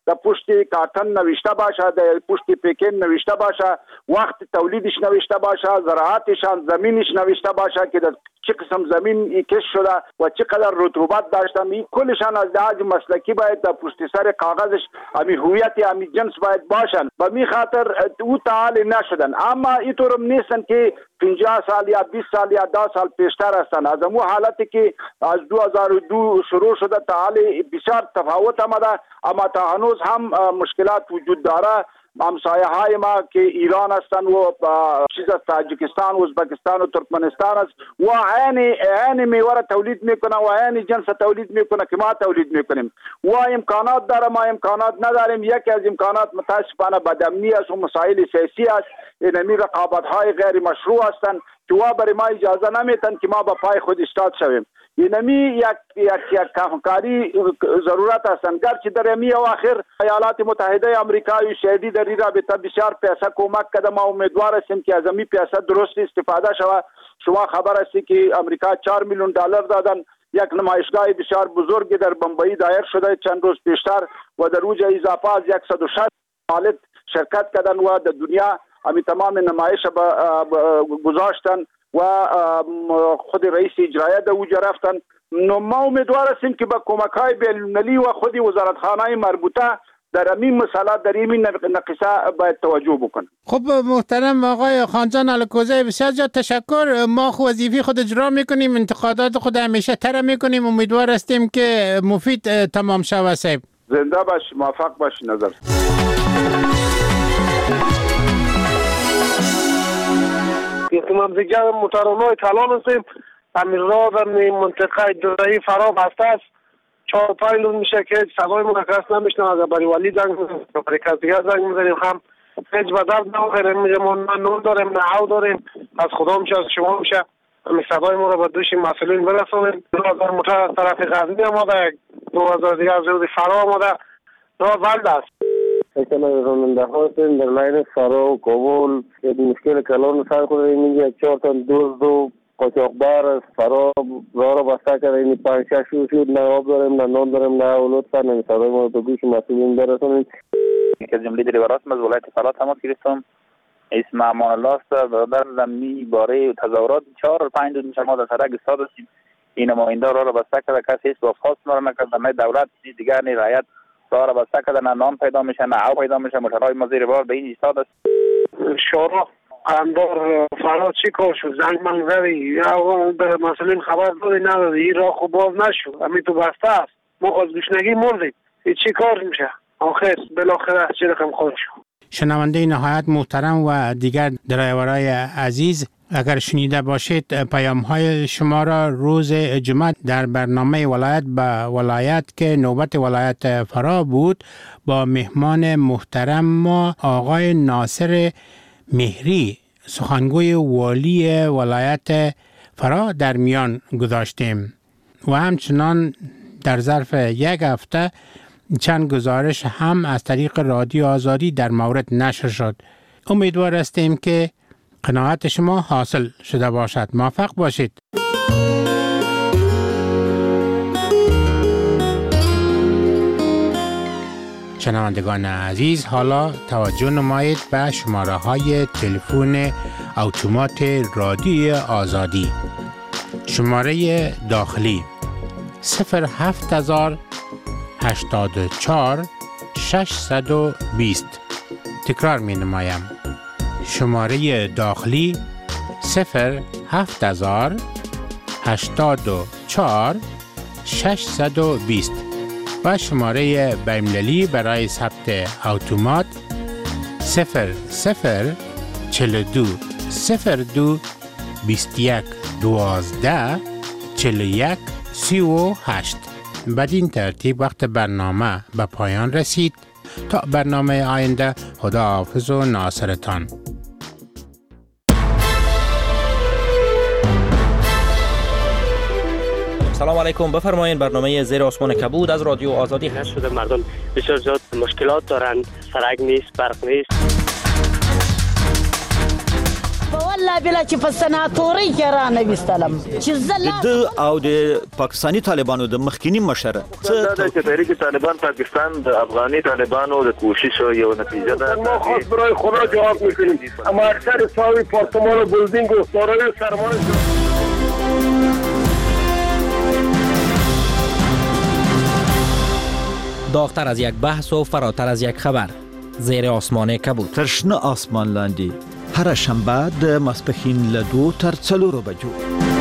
[SPEAKER 11] در پشت کارتن نوشته باشه، در پشت پیکن نوشته باشه، وقت تولیدش نوشته باشه، زراعتشان زمینش نوشته باشه که در چه قسم زمین کش شده و چقدر رطوبت داشتن. این کلشان از لحاظ مسلکی باید در پشت سر کاغذش امی هویت امی جنس باید باشن. به می خاطر او تعالی نشدن. اما اینطورم نیستن که 50 سال یا 20 سال یا 10 سال پیشتر هستن. از امو حالتی که از 2002 شروع شده تعالی بسیار تفاوت آمده، اما تا هنوز هم مشکلات وجود داره. همسایه های ما که ایران هستن و چیز از تاجیکستان و ازبکستان و ترکمنستان است و عین میوه تولید میکنه و عین جنس تولید میکنه که ما تولید میکنیم و امکانات داره، ما امکانات نداریم. یکی از امکانات متاسفانه بدامنی است و مسائل سیاسی است. اینمی رقابت های غیر مشروع هستند که برای ما اجازه نمیتن که ما به پای خود ایستاد شویم. اینمی یک کاری ضرورت هستند. گرچه در امی اواخر ایالات متحده آمریکا و شهدی در این رابطه بسیار پیسه کمک کرده. ما امیدوار هستیم که از امی پیسه درست استفاده شود. شما خبر هستی که آمریکا 4 میلیون دلار دادن. یک نمایشگاه بسیار بزرگی در بمبئی دایر شده چند روز پیشتر و در اوج اضافه از 160 مالک شرکت کردن و در دنیا امی تمام نمایش گذاشتن و خود رئیس اجرایی در اوج رفتن. ما امیدوار هستیم که با کمک‌های بین‌المللی و خود وزارتخانه‌های مربوطه در این مسئله در این نقصه باید توجه بکنه.
[SPEAKER 21] خب محترم آقای خانجان الکوزی، بسیار زیاد تشکر. ما وظیفه خود اجرا میکنیم، انتقادات خود همیشه تر میکنیم. امیدوار هستیم که مفید تمام شود. صاحب
[SPEAKER 11] زنده باش، موفق باش. نظر
[SPEAKER 18] احتمام دیگر موتورانوی کلان هستیم. امیر را در منطقه دورایی فرا بسته است. 4-5 روز میشه که صدای منعکس نمیشنه. برای ولی زنگ میزنیم، برای کس دیگر زنگ میزنیم، هم هیچ به درد نمیخوریم. میگه ما نه نور داریم نه او داریم، از خدا میشه از شما میشه. همین صدای ما رو به دوش مسئولین برسونیم. 2000 موتور از طرف غزنی آمده، 2000 دیگر از روز فرا آمده. راه بند است.
[SPEAKER 23] اکنون راننده هستیم در لاین فرا و کابل. یک مشکل کلان سر خود میگه 4 تا دزد و قاچاقبر از فرا راه را بسته کرده. این 5-6 روز شد، نه آب داریم نه نان داریم نه اولاد سر. نمی صدای ما رو به گوش مسئولین برسونیم.
[SPEAKER 3] یک از جمله دریورات از ولایت فرا تماس گرفتم. اسم امان الله است. برادر زمینی باره تظاهرات 4-5 روز میشه ما در سرک ایستاده هستیم. این نماینده راه را بسته کرده، کسی هیچ واسطه ما را نکرده، نه دولت دیگر نه رعیت راه را بسته کرده، نه نان پیدا میشه نه آب پیدا میشه. موتورهای ما زیر بار به این ایستاده است.
[SPEAKER 18] شورا اندار فرا چی کار شد؟ زنگ منظری یا به مسئولین خبر دادی ندادی؟ این راه خوب باز نشد، همین تو بسته است. ما از گشنگی مردیم. این چی کار میشه؟ آخر بالاخره چه رقم خواهد شد؟
[SPEAKER 21] شنونده نهایت محترم و دیگر درایورای عزیز، اگر شنیده باشید پیام‌های شما را روز جمعه در برنامه ولایت به ولایت که نوبت ولایت فرا بود با مهمان محترم ما آقای ناصر مهری سخنگوی والی ولایت فرا در میان گذاشتیم و همچنان در ظرف یک هفته چند گزارش هم از طریق رادیو آزادی در مورد نشر شد. امیدوار هستیم که قناعت شما حاصل شده باشد. موفق باشید. شنوندگان عزیز، حالا توجه نمایید به شماره های تلفن اتومات رادیو آزادی. شماره داخلی 07084 620. تکرار می نمایم. شماره داخلی 07084 620 و شماره بین‌المللی برای ثبت اتومات 0042 02 21 12 41 38. بدین ترتیب وقت برنامه به پایان رسید. تا برنامه آینده، خداحافظ و ناصرتان.
[SPEAKER 19] سلام علیکم، بفرمایید. برنامه زیر آسمان کبود از رادیو آزادی
[SPEAKER 18] هست. شده مردم بسیار زیاد مشکلات دارن، سرک نیست، برق نیست.
[SPEAKER 12] با بلا بلا چې په سناتوري کې را نويستلم چې
[SPEAKER 13] د او د پاکستانی طالبانو د مخکینی مشر
[SPEAKER 5] څه چې تحریک طالبان پاکستان د افغاني طالبانو د کوشش یو نتیجه ده.
[SPEAKER 25] ما خاص برای خدا جواب میکنیم اما اکثر ساوی پارتمان بلدینگ و سارای سرمان
[SPEAKER 19] داغتر از یک بحث و فراتر از یک خبر. زیر آسمان کبود.
[SPEAKER 13] ترشنه آسمان لاندی. هر شنبه د ماسپښین له 2 تر 4 بجو.